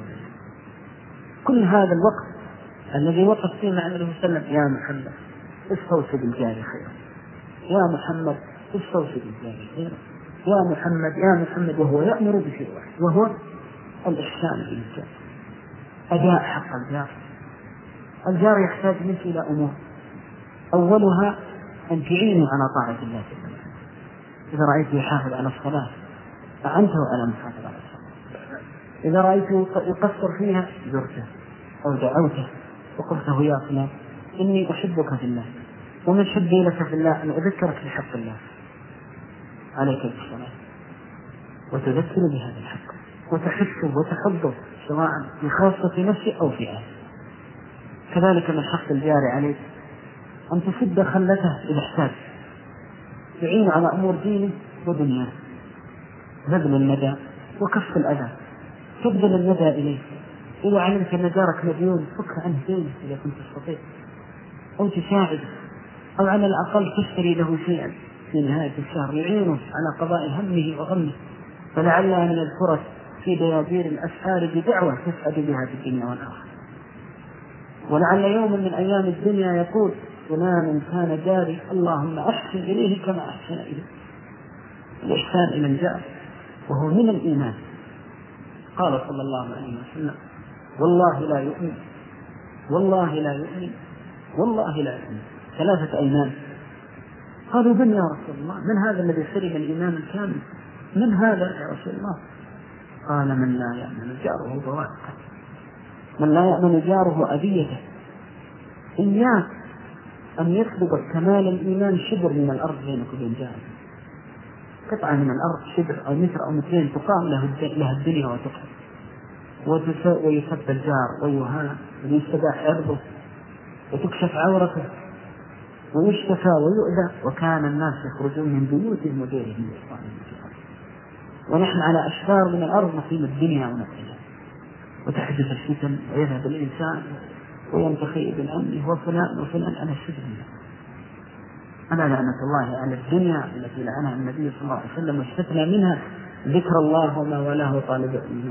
كل هذا الوقت الذي وقف فيه مع النبي صلى الله عليه وسلم: يا محمد استوصي بالجار خيرا، يا محمد استوصي بالجار خيرا، يا محمد يا محمد، وهو يأمر بشيء واحد وهو الإحسان بالجار، أداء حق الجار. الجار يحتاج منك إلى أمور، أولها أن تعينه على طاعة الله سبحانه. إذا رأيته يحافظ على الصلاة أعنته على محافظة على الصلاة. إذا رأيته يقصر فيها زرته أو دعوته وقلت: يا فلان إني أحبك في الله، ومن حبي لك في الله أن أذكرك بحق الله، عليك بالصلاة وتذكر بهذا الحق وتحسه وتحضه، سواء في خاصة نفسي أو في أهل. كذلك من حق الجار عليك أن تسد خلته إذا احتاج، تعين على أمور دينه ودنياه، بذل الندى وكف الأذى، تبذل الندى إليه. إذا علمت أن جارك مديون فك عنه دينه إذا كنت تستطيع، أو تساعده، أو على الأقل تشتري له شيئا في نهاية الشهر يعينه على قضاء همه وغمه، فلعلها من الفرص في ديابير الأسحار بدعوة تسعد بها في الدنيا والآخرة. ولعل يوم من أيام الدنيا يقول: فلان كان جاري، اللهم أحسن إليه كما أحسن إليه. الإحسان إلى الجار وهو من الإيمان. قال صلى الله عليه وسلم: والله لا يؤمن، والله لا يؤمن، والله لا يؤمن، ثلاثة أيمان. قالوا: من يا رسول الله؟ من هذا الذي سلب الإيمان الكامل؟ من هذا يا رسول الله؟ قال: من لا يأمن جاره بوائقه، من لا يأمن جاره أذيته. إياك أن يطلب كمال الإيمان شبر من الأرض بينك وبين جارك، قطعة من الأرض شبر أو متر أو مترين تقام لها الدنيا وتقع، ويسب الجار ويهان ويستباح عرضه وتكشف عورته ويشتكى ويؤذى، وكان الناس يخرجون من بيوتهم وغيرهم. ونحن على أشفار من الأرض نقيم الدنيا ونقيمها، وتحدث الفتن ويذهب الإنسان وينتخي ابن عمه وفلان وفلان على السجن. أنا لعنة الله على الدنيا التي لعنها النبي صلى الله عليه وسلم واستثنى منها ذكر الله وما والاه طالب الإيمان.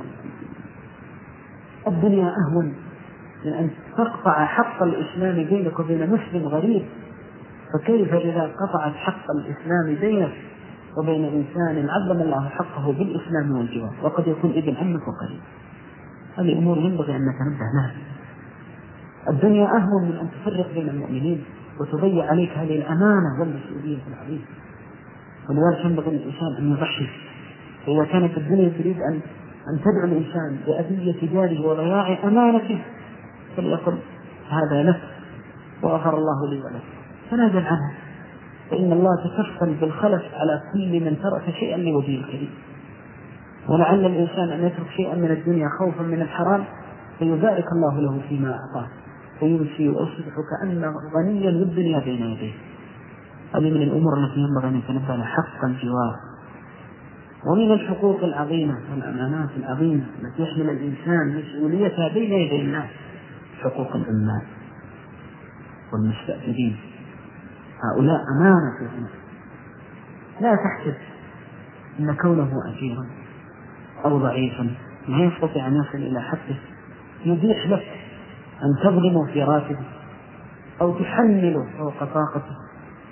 الدنيا أهون من أن تقطع حق الإسلام بينك وبين مسلم غريب، فكيف إذا قطعت حق الإسلام بينك وبين إنسان عظم الله حقه بالإسلام والجوار، وقد يكون ابن عمك وقريب. هذه أمور ينبغي أن نتنبه لها. الدنيا أهون من أن تفرق بين المؤمنين وتضيع عليك هذه الأمانة والمسؤولية العظيمة. ولذلك ينبغي الإنسان أن يضحي. فإذا كانت الدنيا تريد أن أن تدعو الإنسان بأذية جاره وضياع أمانته، فليقل: هذا نفس وغفر الله لي ولك، فنازل عنها، فإن الله تكفل بالخلف على كل من ترك شيئا لوجه الكريم. ولعل الإنسان أن يترك شيئا من الدنيا خوفا من الحرام فيبارك الله له فيما أعطاه، فيمشي ويصبح كأنه غنيا والدنيا بين يديه. هذه من الأمور التي ينبغي أن يتنبه لها: حق الجوار. ومن الحقوق العظيمة والأمانات العظيمة التي يحمل الإنسان مسؤوليتها بين يدي الناس حقوق العمال والمستأجرين. هؤلاء أمانة فيهم. لا تحسب أن كونه أجيرا أو ضعيفا لا يستطيع أن يصل إلى حقه يبيح لك أن تظلمه في راتبه أو تحمله فوق طاقته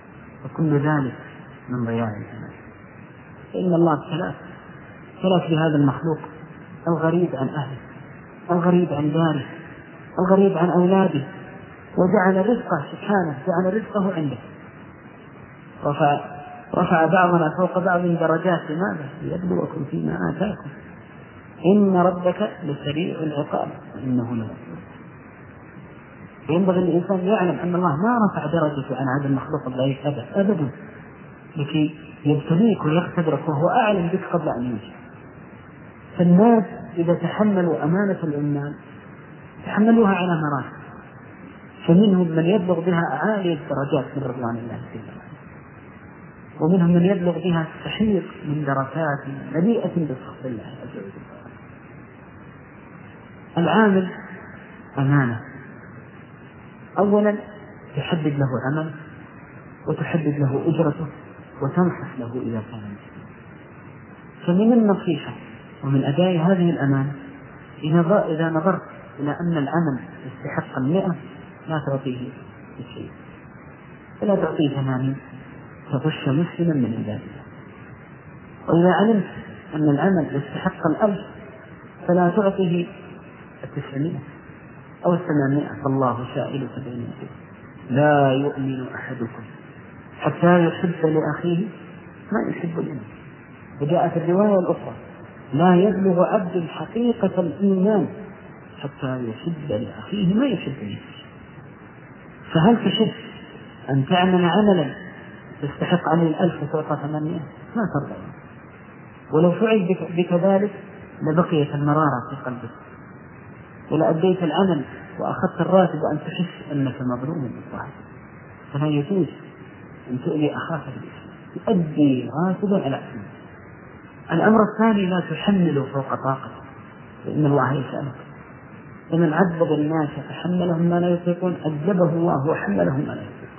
وكل ذلك من ضياع الأمانة. فإن الله ابتلاك ابتلاك بهذا المخلوق الغريب عن أهله، الغريب عن داره، الغريب عن أولاده، وجعل رزقه سبحانه جعل رزقه عنده. رفع, رفع بعضنا فوق بعض درجات. لماذا؟ ليبلوكم فيما آتاكم، إن ربك لسريع العقاب وإنه لغفور. ينبغي الإنسان يعلم أن الله ما رفع درجته عن هذا المخلوق الضعيف أبدا، لكي يبتليك ويختبرك وهو أعلم بك قبل أن يوجد. فالناس إذا تحملوا أمانة العمال تحملوها على مراتب، فمنهم من يبلغ بها أعالي الدرجات من رضوان الله تعالى، ومنهم من يبلغ بها السحيق من دركات مليئة بسخط الله عز وجل. العامل أمانة، أولا تحدد له عمل وتحدد له أجرته وتنصح له إذا كان مسلما. فمن النصيحة ومن أداء هذه الأمانة إذا نظرت إلى أن العمل يستحق المئة لا تعطيه شيء، فلا تعطيه ثمانين تغش مسلما من عباد الله. وإذا علمت أن العمل يستحق الألف فلا تعطيه التسعمائة أو الثمانمائة، فالله شائل سبعين. لا يؤمن أحدكم حتى يحب لأخيه ما يحب لنفسه. وجاءت الرواية الأخرى لا يبلغ عبد حقيقة الإيمان حتى يحب لأخيه ما يحب لنفسه. فهل تحب أن تعمل عملا تستحق عليه الألف وتعطى ثمانية؟ ما ترضى. ولو فعل بك, بك ذلك لبقيت المرارة في قلبك، ولأديت العمل وأخذت الراتب وأن تحس أنك مظلوم بالظاهر. فلا يجوز أن تؤذي أخاك بالإسلام، تؤدي راتبا على أسلام. الأمر الثاني لا تحمله فوق طاقته، فإن الله يسألك ومن عذب الناس فحملهم ما لا يطيقون عذبه الله وحملهم ما لا يطيقون.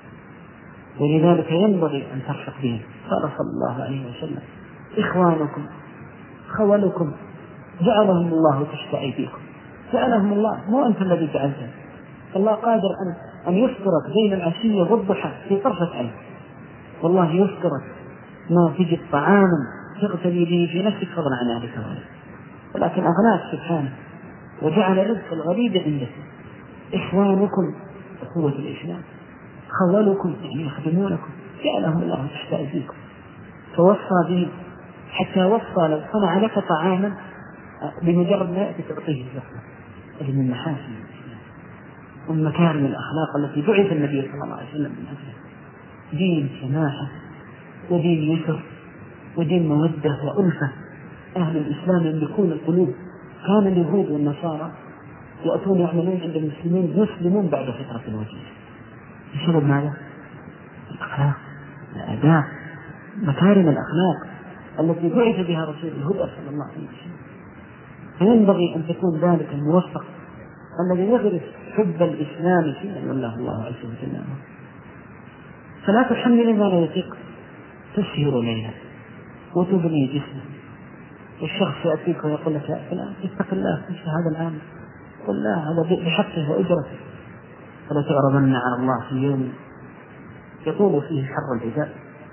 ولذلك ينبغي أن ترفق بهم. قال صلى الله عليه وسلم إخوانكم خولكم جعلهم الله تحت أيديكم. جعلهم الله، مو أنت الذي جعلتهم. الله قادر أن أن يفطرك بين العشية والضحى في طرفة عين، والله يفطرك ما تجد طعاما تغتدي به في نفسك فضلا عن أهلك وغيرك، ولكن أغناك سبحانه وجعل رزق الغريب عنده. إخوانكم قوة الإسلام، خولكم يعني يخدمونكم، جعلهم الله تحت أيديكم. فوصى به حتى وصى لو صنع لك طعاما بمجرد ما يأتي تعطيه الزكاة. هذه من محاسن الإسلام ومن مكارم الأخلاق التي بعث النبي صلى الله عليه وسلم من أجلها. دين سماحة ودين يسر ودين مودة وألفة. أهل الإسلام يملكون القلوب. كان اليهود والنصارى يأتون يعملون عند المسلمين يسلمون بعد فترة الوجيز بسبب ماذا؟ الأخلاق، الأداء، مكارم الأخلاق التي بعث بها رسول الهدى صلى الله عليه وسلم. فينبغي أن تكون ذلك الموفق الذي يغرس حب الإسلام في من والله الله عز وجل. فلا تحمل ما لا يطيق، تسهر ليلا وتبني جسمه، والشخص يأتيك ويقول لك يا فلان اتق الله في هذا العام، قل لا هذا بحقه وأجرته. فلا تعرضن على الله في يوم يطول فيه حر العباد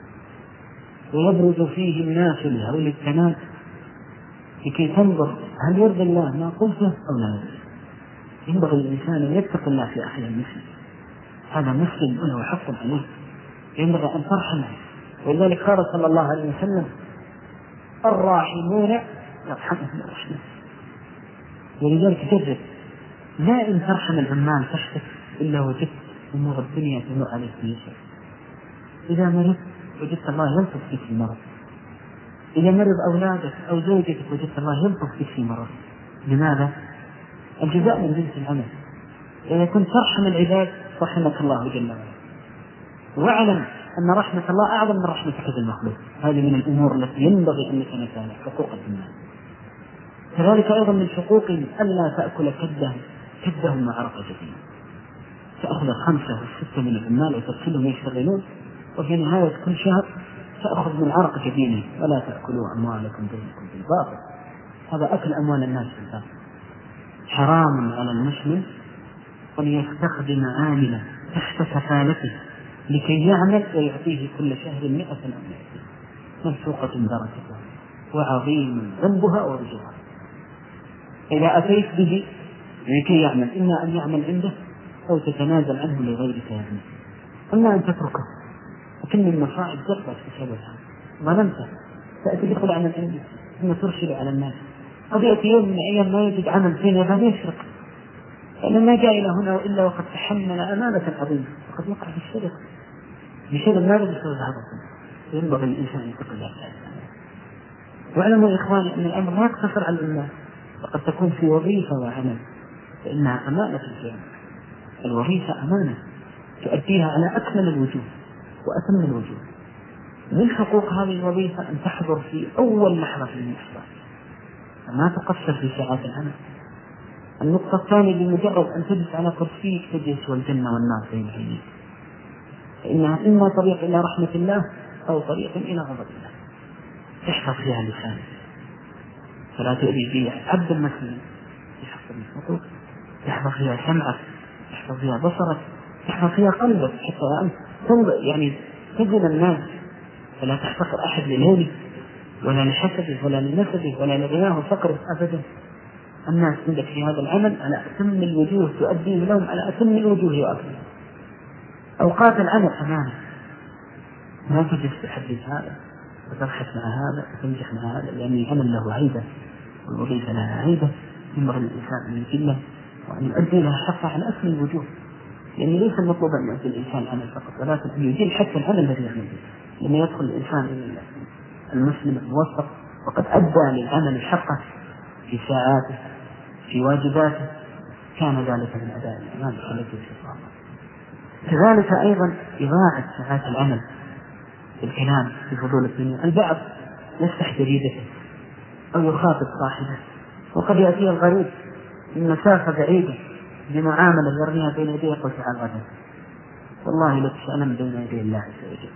ويبرز فيه الناس لهول التنام، لكي تنظر هل يرضي الله ما قلته أو لا يرضي. ينبغي الإنسان أن يتق الله في أحيان المسلم. هذا مسلم وله حق عليه، ينبغي أن ترحمه. ولذلك قال صلى الله عليه وسلم الراحمون يرحمهم الرحمن. ولذلك جرب، لا إن ترحم العمال تحتك إلا وجدت أمور الدنيا تمر عليك بيسر. إذا مرضت وجدت الله يلطف بك في المرض، إذا مرض أولادك أو زوجتك وجدت الله يلطف بك في المرض. لماذا؟ الجزاء من جنس العمل. إذا كنت ترحم العباد رحمك الله جل وعلا. واعلم أن رحمة الله أعظم من رحمتك بالمخلوق. هذه من الأمور التي ينبغي أن نتناساها، حقوق الإنسان. كذلك أيضا من حقوقهم ألا تأكل كدهم كدهم مع عرق جبينهم. تأخذ الخمسة والستة من العمال وترسلهم يشتغلون، وفي نهاية كل شهر تأخذ من عرق جبينهم. ولا تأكلوا أموالكم بينكم بالباطل. هذا أكل أموال الناس بالباطل. حرام على المسلم أن يستخدم عاملا تحت كفالته لكي يعمل ويعطيه كل شهر مئة أو مئتين، منسوقة درجتها وعظيم ذنبها ورجوها. إذا أتيت به لكي يعمل، إما أن يعمل عنده أو تتنازل عنه لغيرك يعمل، أما أن تتركه وكل المصائب تقبل بسببها، ظلمته تأتي تدخل عمل عنده ثم ترسل على الناس. قد يأتي يوم من الأيام ما يجد عمل فيه هذا يشرك، لأنه ما جاء إلى هنا إلا وقد تحمل أمانة عظيمة وقد وقع في الشرك بشرك ما بد يسوي هذا. ينبغي الإنسان أن يتقي الله. واعلموا يا إخواني أن الأمر لا يقتصر على الناس، وقد تكون في وظيفة وعمل فإنها أمانة الجامعة. الوظيفة أمانة تؤديها على أكمل الوجوه وأتم الوجوه. من حقوق هذه الوظيفة أن تحضر في أول لحظة في المحضر، ما تقصر في ساعات العمل. النقطة الثانية بمجرد أن تجلس على كرسيك تجلس والجنة والنار بين عينيك، فإنها إما طريق إلى رحمة الله أو طريق إلى غضب الله. تحفظ فيها لسانك فلا تؤذي فيها عبد المسلم، تحفظ الحقوق، تحفظ فيها سمعك، تحفظ فيها بصرك، تحفظ فيها قلبك، حتى أنت تنظر يعني تجد الناس، فلا تحتقر أحد للهولي ولا لحسبه ولا لنسبه ولا لغناه فقره أبدا. الناس عندك في هذا العمل على أتم الوجوه، تؤدي لهم على أتم الوجوه وأكمل. أوقات العمل أمانة، ما تجلس تحدث هذا وتبحث مع هذا وتمزح مع هذا، لأن العمل له عيبة والوظيفة لها عيبة. ينبغي الإنسان أن يجله وأن يؤدي لها حقها على أكمل الوجوه، لأن ليس المطلوب أن يؤدي الإنسان عمل فقط، ولكن أن يجل حتى العمل الذي يعمل، لما يدخل الإنسان المسلم الموفق وقد أدى للعمل حقه في ساعاته في واجباته، كان ذلك من أداء الأعمال التي تستطاع. كذلك أيضا إضاعة ساعات العمل بالكلام في فضول الدنيا. البعض يفتح جريدته أو يخاطب صاحبه وقد يأتي الغريب من مسافة بعيدة بمعاملة يرميها بين يديه يقول تعال غدا، والله لا تسألن بين يدي الله عز وجل.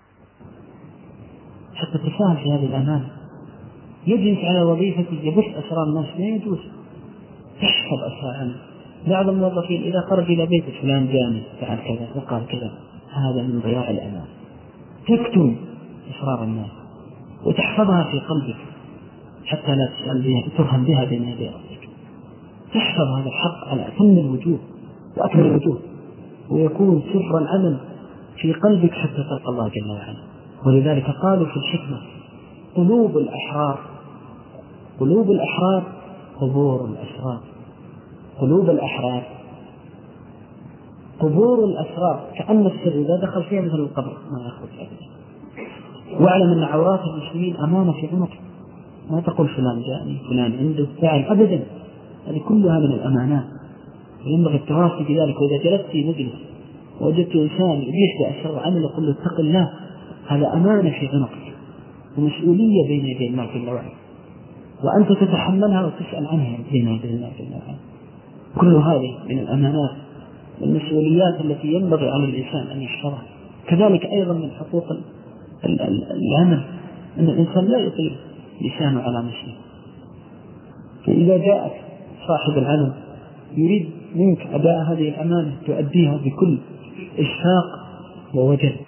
حتى تفاهم في هذه الأمانة. يجلس على وظيفة يبث أسرار الناس، لا يجوز تحفظ أسرارهم. بعض الموظفين إذا خرج إلى بيت فلان جاني فعل كذا وقال كذا، هذا من ضياع الأمان. تكتم أسرار الناس وتحفظها في قلبك حتى لا تسأل بها ترهم بها بين يدي ربك. تحفظ هذا الحق على أتم الوجوه وأكمل الوجوه، ويكون سر العمل في قلبك حتى تلقى الله جل وعلا. ولذلك قالوا في الحكمة قلوب الأحرار قلوب الأحرار قبور الأسرار قلوب الأحرار قبور الأسرار، كأن السر إذا دخل فيها مثل القبر ما يخرج أبدا. واعلم أن عورات المسلمين أمانة في عنقك، ما تقول فلان جاءني فلان عنده فعل أبدا، هذه كلها من الأمانات وينبغي التواصي بذلك. وإذا جلست في مجلس ووجدت إنسان يحدى الشر عمل قل اتق الله، هذا أمانة في عنقك ومسؤولية بين يدي الله جل وعلا، وأنت تتحملها وتسأل عنها بين يدي الله جل وعلا. كل هذه من الأمانات والمسؤوليات التي ينبغي على الإنسان أن يحفظها. كذلك أيضا من حقوق العمل أن الإنسان لا يطيل لسانه على مسلم. فإذا جاءك صاحب العمل يريد منك أداء هذه الأمانة تؤديها بكل إشفاق ووجل.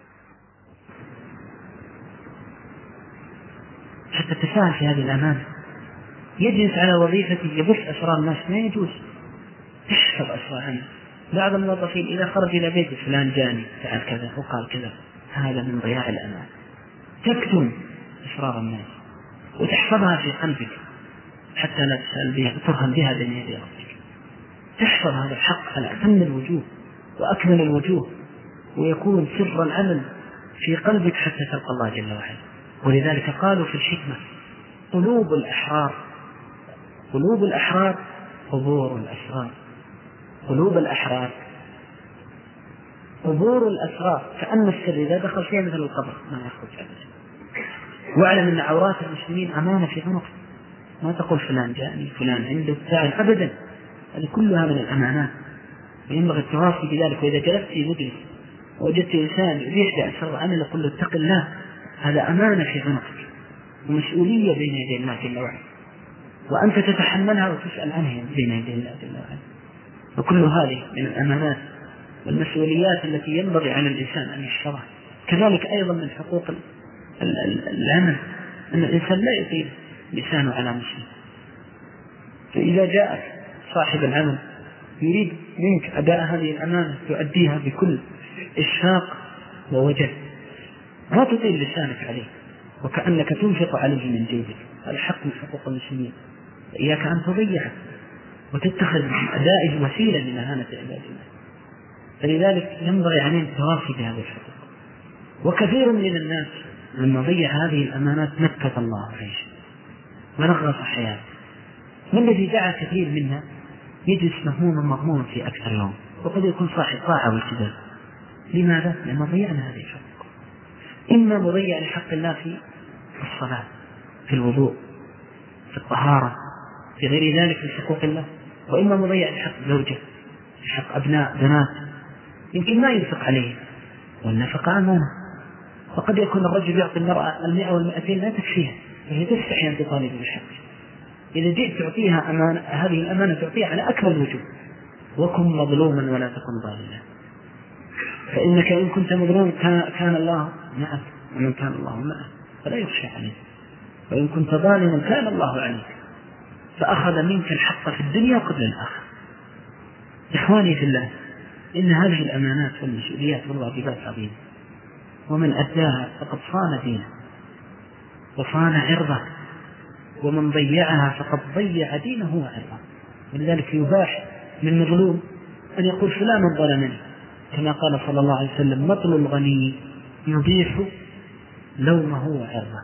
حتى تفاهم في هذه الأمانة. يجلس على وظيفة يبث أسرار الناس، لا يجوز تحفظ أسرارهم. بعض الموظفين إذا خرج إلى بيت فلان جاني فعل كذا وقال كذا، هذا من ضياع الأمان. تكتم أسرار الناس وتحفظها في قلبك حتى لا تسأل بها ترهم بها بين يدي ربك. تحفظ هذا الحق على أتم الوجوه وأكمل الوجوه، ويكون سر العمل في قلبك حتى تلقى الله جل وعلا. ولذلك قالوا في الحكمة قلوب الأحرار قلوب الأحرار قبور الأسرار قلوب الأحرار قبور الأسرار، كأن السر إذا دخل فيها مثل القبر ما يخرج أبدا. واعلم أن عورات المسلمين أمانة في عنقك، ما تقول فلان جاءني فلان عنده فعل أبدا، هذه كلها من الأمانات وينبغي التواصي بذلك. وإذا جلست في مجلس ووجدت إنسان يحدى أسر عمل قل له اتق الله، هذا أمانة في عنقك ومسؤولية بين يدي الله جل وعلا، وأنت تتحملها وتسأل عنها بين يدي الله جل وعلا. وكل هذه من الأمانات والمسؤوليات التي ينبغي على الإنسان أن يحفظها. كذلك أيضا من حقوق العمل أن الإنسان لا يطيل لسانه على مسلم. فإذا جاء صاحب العمل يريد منك أداء هذه الأمانة تؤديها بكل إشفاق ووجه، ما تطيل لسانك عليه وكأنك تنفق عليه من جيبك. هذا حق من حقوق المسلمين، إياك أن تضيعه وتتخذ من أدائه وسيلة لمهانة عباد الله. فلذلك ينبغي علينا التوافي بهذه الحقوق. وكثير من الناس لما ضيع هذه الأمانات نكت الله عيشه ونغص حياته. من الذي دعا كثير منها يجلس مهموما مغموما في أكثر يوم، وقد يكون صاحب طاعة والتزام. لماذا؟ لأننا ضيعنا هذه الحقوق. إما مضيع لحق الله في الصلاة، في الوضوء، في الطهارة، في غير ذلك من حقوق الله، وإما مضيع لحق زوجه، لحق أبناء بنات يمكن ما ينفق عليه، والنفقة أمانة. وقد يكون الرجل يعطي المرأة المئة والمئتين لا تكفيها، وهي تستحي أن تطالب بالحق. إذا جئت تعطيها أمانة، هذه الأمانة تعطيها على أكمل الوجوه. وكن مظلوما ولا تكن ظالما، فإنك إن كنت مظلوم كان الله معك، ومن كان الله معك فلا يخشى عليك، وإن كنت ظالما كان الله عليك فأخذ منك الحق في الدنيا قبل الآخرة. إخواني في الله، إن هذه الأمانات والمسؤوليات والواجبات عظيمة، ومن أداها فقد صان دينه وصان عرضه، ومن ضيعها فقد ضيع دينه وعرضه. ولذلك يباح للمظلوم أن يقول فلان ظلمني، كما قال صلى الله عليه وسلم: مطل الغني يبيح لومه وعرضه.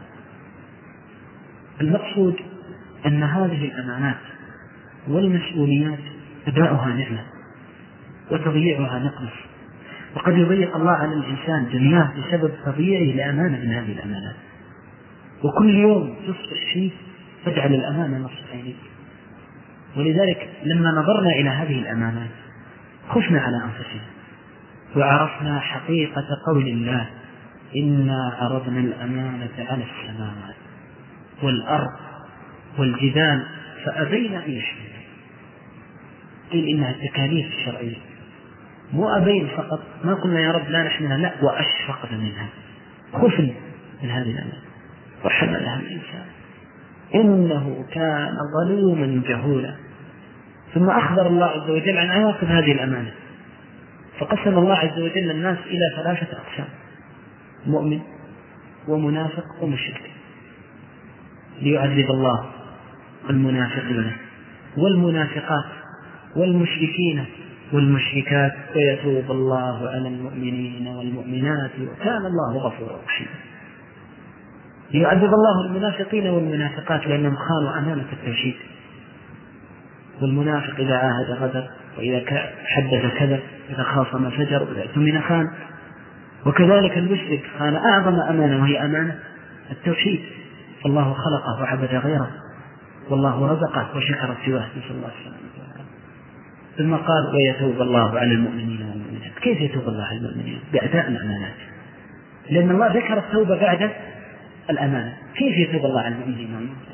المقصود أن هذه الأمانات والمسؤوليات أداؤها نعمة وتضييعها نقمة، وقد يضيق الله على الإنسان دنياه بسبب تضييعه لأمانة من هذه الأمانات. وكل يوم تصبح فيه تجعل الأمانة نصف عينيك. ولذلك لما نظرنا إلى هذه الأمانات خفنا على أنفسنا وعرفنا حقيقة قول الله: إنا عرضنا الأمانة على السماوات والأرض والجبال فأبين أن يحملنها. قيل إنها التكاليف الشرعية، مو أبين فقط، ما قلنا يا رب لا نحملها، لا، وأشفقنا منها، خفنا من هذه الأمانة وحملها الإنسان إنه كان ظلوما جهولا. ثم أخبر الله عز وجل عن عواقب هذه الأمانة، فقسم الله عز وجل الناس إلى ثلاثة أقسام: مؤمن ومنافق ومشرك، ليعذب الله المنافقين والمنافقات والمشركين والمشركات ويتوب الله على المؤمنين والمؤمنات وكان الله غفورا رحيما. ليعذب الله المنافقين والمنافقات لأنهم خانوا أمانة التوحيد، والمنافق إذا عاهد غدر، وإذا حدث كذب، إذا خاصم فجر، وإذا اؤتمن خان. وكذلك المشرك خان أعظم أمانة وهي أمانة التوحيد، فالله خلقه وعبد غيره، والله رزقه وشكر سواه، نسأل الله السلامة والعافية. ثم قال: ويتوب الله على المؤمنين والمؤمنات. كيف يتوب الله على المؤمنين؟ بأداء الأمانات، لأن الله ذكر التوبة بعد الأمانة. كيف يتوب الله على المؤمنين والمؤمنات؟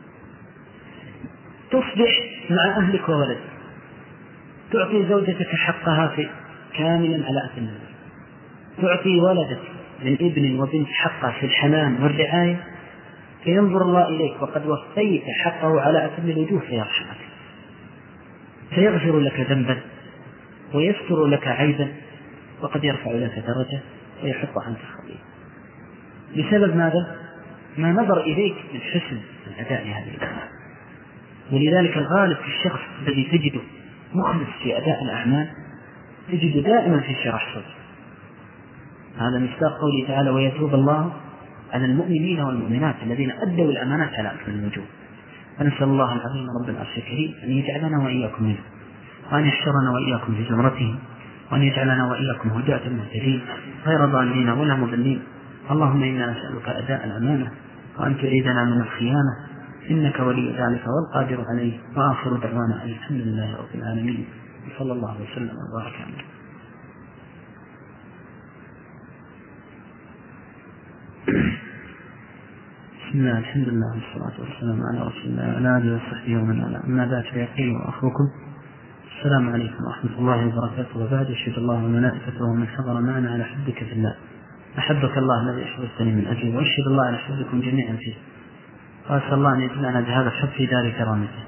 تصبح مع أهلك وولدك، تعطي زوجتك حقها في كاملا على أتم، تعطي ولدك من ابن وبنت حقه في الحنان والرعاية، فينظر الله إليك وقد وفيت حقه على أتم الوجوه فيرحمك، فيغفر لك ذنبا ويستر لك عيبا، وقد يرفع لك درجة ويحط عنك خطيئة. بسبب ماذا؟ ما نظر إليك من حسن من أداء هذه الأمانة. ولذلك الغالب في الشخص الذي تجده مخلص في أداء الأعمال تجد دائما في شرح صدر. هذا مصداق قوله تعالى: ويتوب الله على المؤمنين والمؤمنات الذين أدوا الأمانات على أكمل الوجوه. ونسأل الله العظيم رب العرش الكريم أن يجعلنا وإياكم منه، وأن يحشرنا وإياكم في زمرته، وأن يجعلنا وإياكم هداة مهتدين غير ضالين ولا مضلين. اللهم إنا نسألك أداء الأمانة وأن تعيذنا من الخيانة، إنك ولي ذلك والقادر عليه. وآخر دعوانا أن الحمد لله رب العالمين، صلى الله وسلم وبارك عليه. بسم الله، الحمد لله والصلاة والسلام على رسول الله وعلى آله وصحبه ومن والاه. أما بعد، فيقول أخوكم السلام عليكم ورحمة الله وبركاته. وبعد يشهد الله وملائكته ومن حضر معنا على حبك في الله. أحبك الله الذي أحببتني من أجله، وأشهد الله على حبكم جميعا فيه، وأسأل الله أن يجمعنا بهذا الحب في دار كرامته.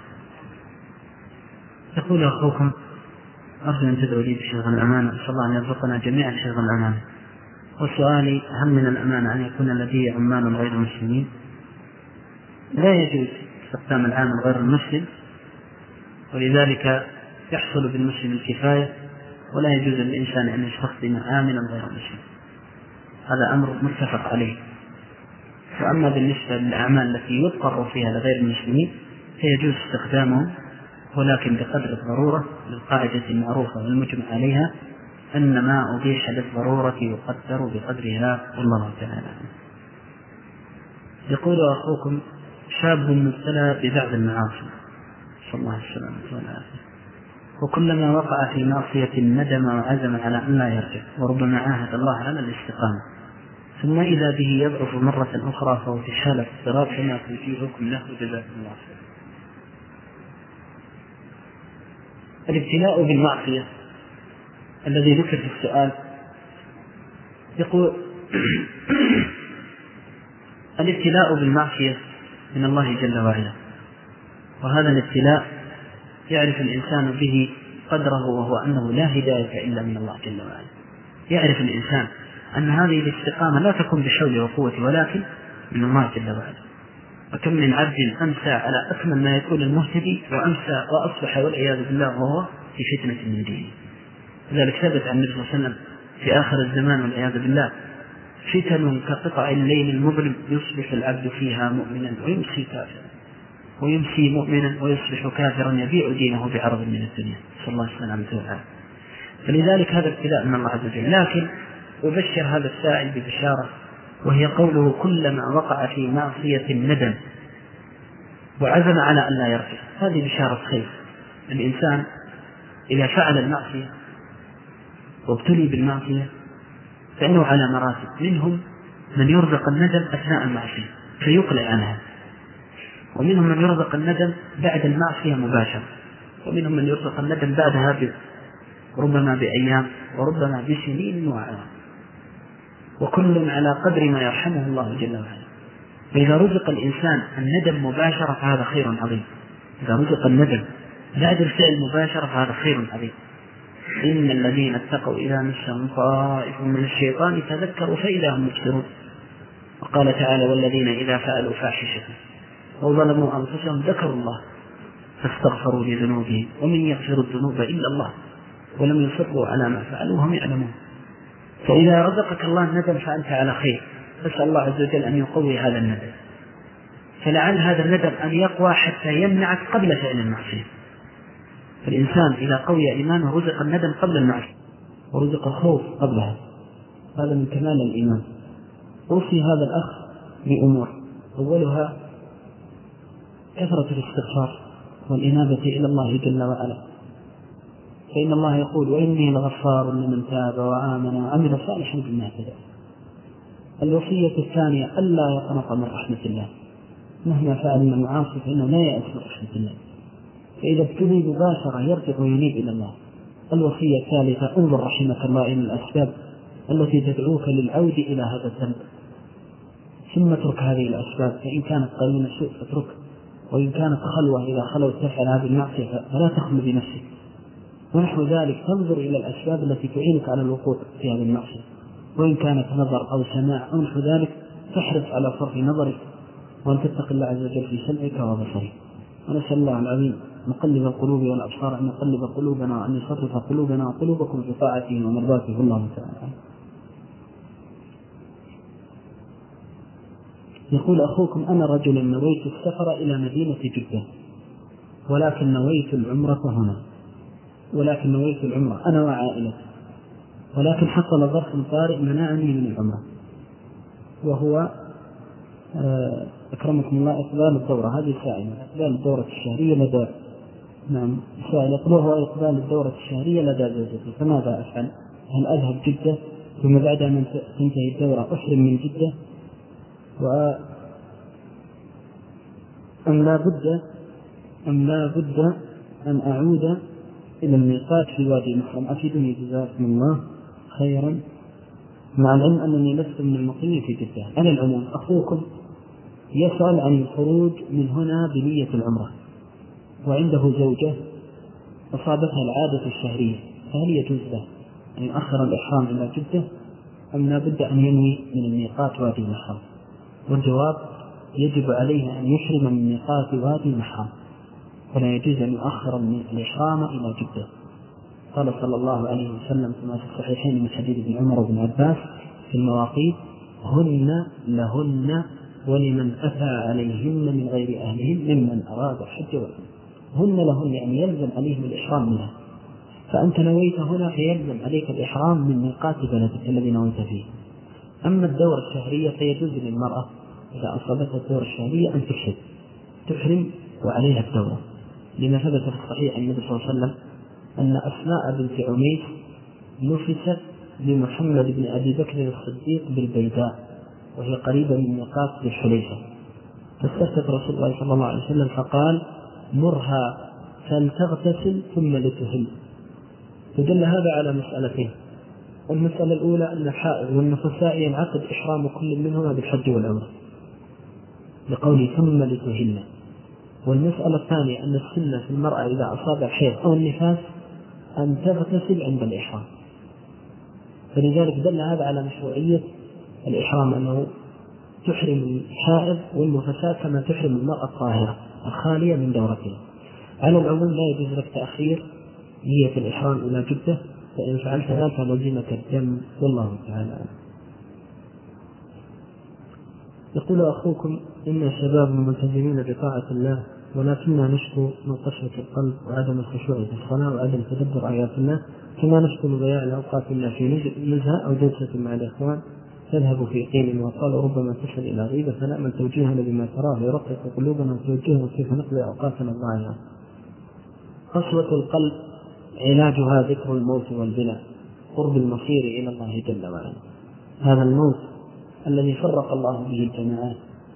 يقول أخوكم: أرجو أن تدعو لي بشيغ الأمانة، أسأل الله أن يرزقنا جميعا شيغ الأمانة. وسؤالي: هل من الأمانة أن يكون لدي عمال غير مسلمين؟ لا يجوز استخدام العامل غير المسلم، ولذلك يحصل بالمسلم الكفاية، ولا يجوز للإنسان أن يستخدم عاملا غير مسلم، هذا أمر متفق عليه. وأما بالنسبة للأعمال التي يضطر فيها لغير المسلمين فيجوز استخدامهم، ولكن بقدر الضرورة، للقاعدة المعروفة والمجمع عليها أن ما أبيح للضرورة يقدر بقدرها، والله تعالى. يقول أخوكم: شاب مبتلى ببعض المعاصي، صلى الله عليه وسلم، وكلما وقع في معصية ندم وعزم على أن لا يرجع، وربما عاهد الله على الاستقامة، ثم إذا به يضعف مرة أخرى فهو في حالة اضطراب، فما توجيهكم له جزاكم الله خيرا؟ الابتلاء بالمعصية الذي ذكر في السؤال، يقول: الابتلاء بالمعصية من الله جل وعلا، وهذا الابتلاء يعرف الإنسان به قدره، وهو أنه لا هداية إلا من الله جل وعلا. يعرف الإنسان أن هذه الاستقامة لا تكون بحول وقوة، ولكن من الله جل وعلا. وكم من عبد أمسى على أكمل ما يكون المهتدي، وأمسى وأصبح والعياذ بالله وهو في فتنة من دينه. لذلك ثبت عن النبي صلى الله عليه وسلم في آخر الزمان والعياذ بالله: فتن كقطع الليل المظلم يصبح العبد فيها مؤمنا ويمسي كافرا، ويمسي مؤمنا ويصبح كافرا، يبيع دينه بعرض من الدنيا، صلى الله عليه وسلم. فلذلك هذا ابتلاء من الله عز وجل. لكن أبشر هذا السائل ببشارة، وهي قوله: كلما وقع في معصية ندم وعزم على أن لا يرجع. هذه بشارة خير. الإنسان إذا فعل المعصية وابتلي بالمعصية فإنه على مراتب، منهم من يرزق الندم أثناء المعصية فيقلع عنها، ومنهم من يرزق الندم بعد المعصية مباشرة، ومنهم من يرزق الندم بعدها ربما بأيام وربما بسنين وأعوام، وكل على قدر ما يرحمه الله جل وعلا. فإذا رزق الإنسان الندم مباشرة فهذا خير عظيم. إذا رزق الندم بعد الفعل مباشرة فهذا خير عظيم. إن الذين اتقوا إذا مسهم طائف من الشيطان تذكروا فإذا هم مبصرون. وقال تعالى: والذين إذا فعلوا فاحشة أو ظلموا أنفسهم ذكروا الله فاستغفروا لذنوبهم ومن يغفر الذنوب إلا الله ولم يصروا على ما فعلوا وهم يعلمون. فإذا رزقك الله الندم فأنت على خير، فاسأل الله عز وجل أن يقوي هذا الندم، فلعل هذا الندم أن يقوى حتى يمنعك قبل فعل المعصية. فالإنسان إذا قوي إيمانه رزق الندم قبل المعصية، ورزق الخوف قبلها، هذا من كمال الإيمان. أوصي هذا الأخ بأمور، أولها كثرة الاستغفار والإنابة إلى الله جل وعلا، فإن الله يقول: وإني لغفار لمن تاب وآمن وعمل صالحا بما اهتدى. الوصية الثانية: ألا يقنط من رحمة الله، مهما فعل من المعاصي فإنه لا يأس من رحمة الله، فإذا ابتلي مباشرة يرجع وينيب إلى الله. الوصية الثالثة: انظر رحمك الله إلى الأسباب التي تدعوك للعود إلى هذا الذنب، ثم اترك هذه الأسباب، فإن كانت قرينة سوء فاترك، وإن كانت خلوة إذا خلوت تفعل هذه المعصية فلا تخلو بنفسك، ونحو ذلك. تنظر إلى الأسباب التي تعينك على الوقوع في هذه المعصية، وإن كانت نظر أو سماع أو نحو ذلك تحرص على صرف نظرك، وأن تتق الله عز وجل في سمعك وبصرك. ونسأل الله العظيم مقلب القلوب والأبصار أن يقلب قلوبنا وأن يصرف قلوبنا وقلوبكم في طاعته ومرضاته، الله تعالى. يقول أخوكم: أنا رجل نويت السفر إلى مدينة جدة، ولكن نويت العمرة هنا، ولكن نويت العمرة أنا وعائلتي، ولكن حصل ظرف طارئ منعني من العمرة، وهو أكرمكم الله إقبال الدورة. هذه سائلة إقبال الدورة الشهرية لدى نعم سائل يقول: هو إقبال الدورة الشهرية لدى زوجتي، فماذا أفعل؟ هل أذهب جدة ثم بعد أن تنتهي الدورة أحرم من جدة، و أم لا بد أم لا بد أن أعود إلى الميقات في وادي محرم. أفيدني جزاكم الله خيرا، مع العلم أنني لست من المقيمين في جدة. على العموم أخوكم يسأل عن الخروج من هنا بنية العمرة وعنده زوجة أصابتها العادة الشهرية، فهل يجوز له أن يؤخر الإحرام إلى جدة أم لا بد أن ينوي من الميقات وادي محرم؟ والجواب: يجب عليه أن يحرم من ميقات وادي محرم، فلا يجوز أن يؤخر الإحرام إلى جدة. قال صلى الله عليه وسلم كما في الصحيحين من حديث ابن عمر وابن عباس في المواقيت: هن لهن ولمن أتى عليهن من غير أهلهن ممن أراد الحج والعمرة. هن لهن يعني يلزم عليهم الإحرام منها، فأنت نويت هنا فيلزم عليك الإحرام من ميقات بلدك الذي نويت فيه. أما الدورة الشهرية فيجوز للمرأة إذا أصابتها الدورة الشهرية أن تحرم تحرم وعليها الدورة، لما ثبت في الصحيح عن النبي صلى الله عليه وسلم أن أسماء بنت عميس نفست لمحمد بن أبي بكر الصديق بالبيداء وهي قريبة من ميقات ذي الحليفة، فاستفتت رسول الله صلى الله عليه وسلم فقال: مرها فلتغتسل ثم لتهل. فدل هذا على مسألتين: المسألة الأولى أن الحائض والنفساء ينعقد إحرام كل منهما بالحج والعمرة لقوله ثم لتهل. والمسألة الثانية أن السنة في المرأة إذا أصاب الحيض أو النفاس أن تغتسل عند الإحرام، فلذلك دل هذا على مشروعية الإحرام، أنه تحرم الحائض والنفساء كما تحرم المرأة الطاهرة الخالية من دورتها. على العموم لا يجوز لك تأخير نية الإحرام إلى جدة، فإن فعلت ذلك لزمك الدم، والله تعالى. يقول أخوكم: إن شباب ملتزمين بطاعة الله ولكننا نشكو من قسوة القلب وعدم الخشوع في الصلاة وعدم تدبر آيات الله، كما نشكو من ضياع الأوقات إلا في نزهة أو جلسة مع الإخوان تذهب في قيل وقال ربما تصل إلى غيبة، فنأمل توجيهنا بما تراه يرقق قلوبنا وتوجهنا كيف نقضي أوقاتنا الضائعة. قسوة القلب علاجها ذكر الموت والبلاء، قرب المصير إلى الله جل وعلا. هذا الموت الذي فرق الله به الجماعات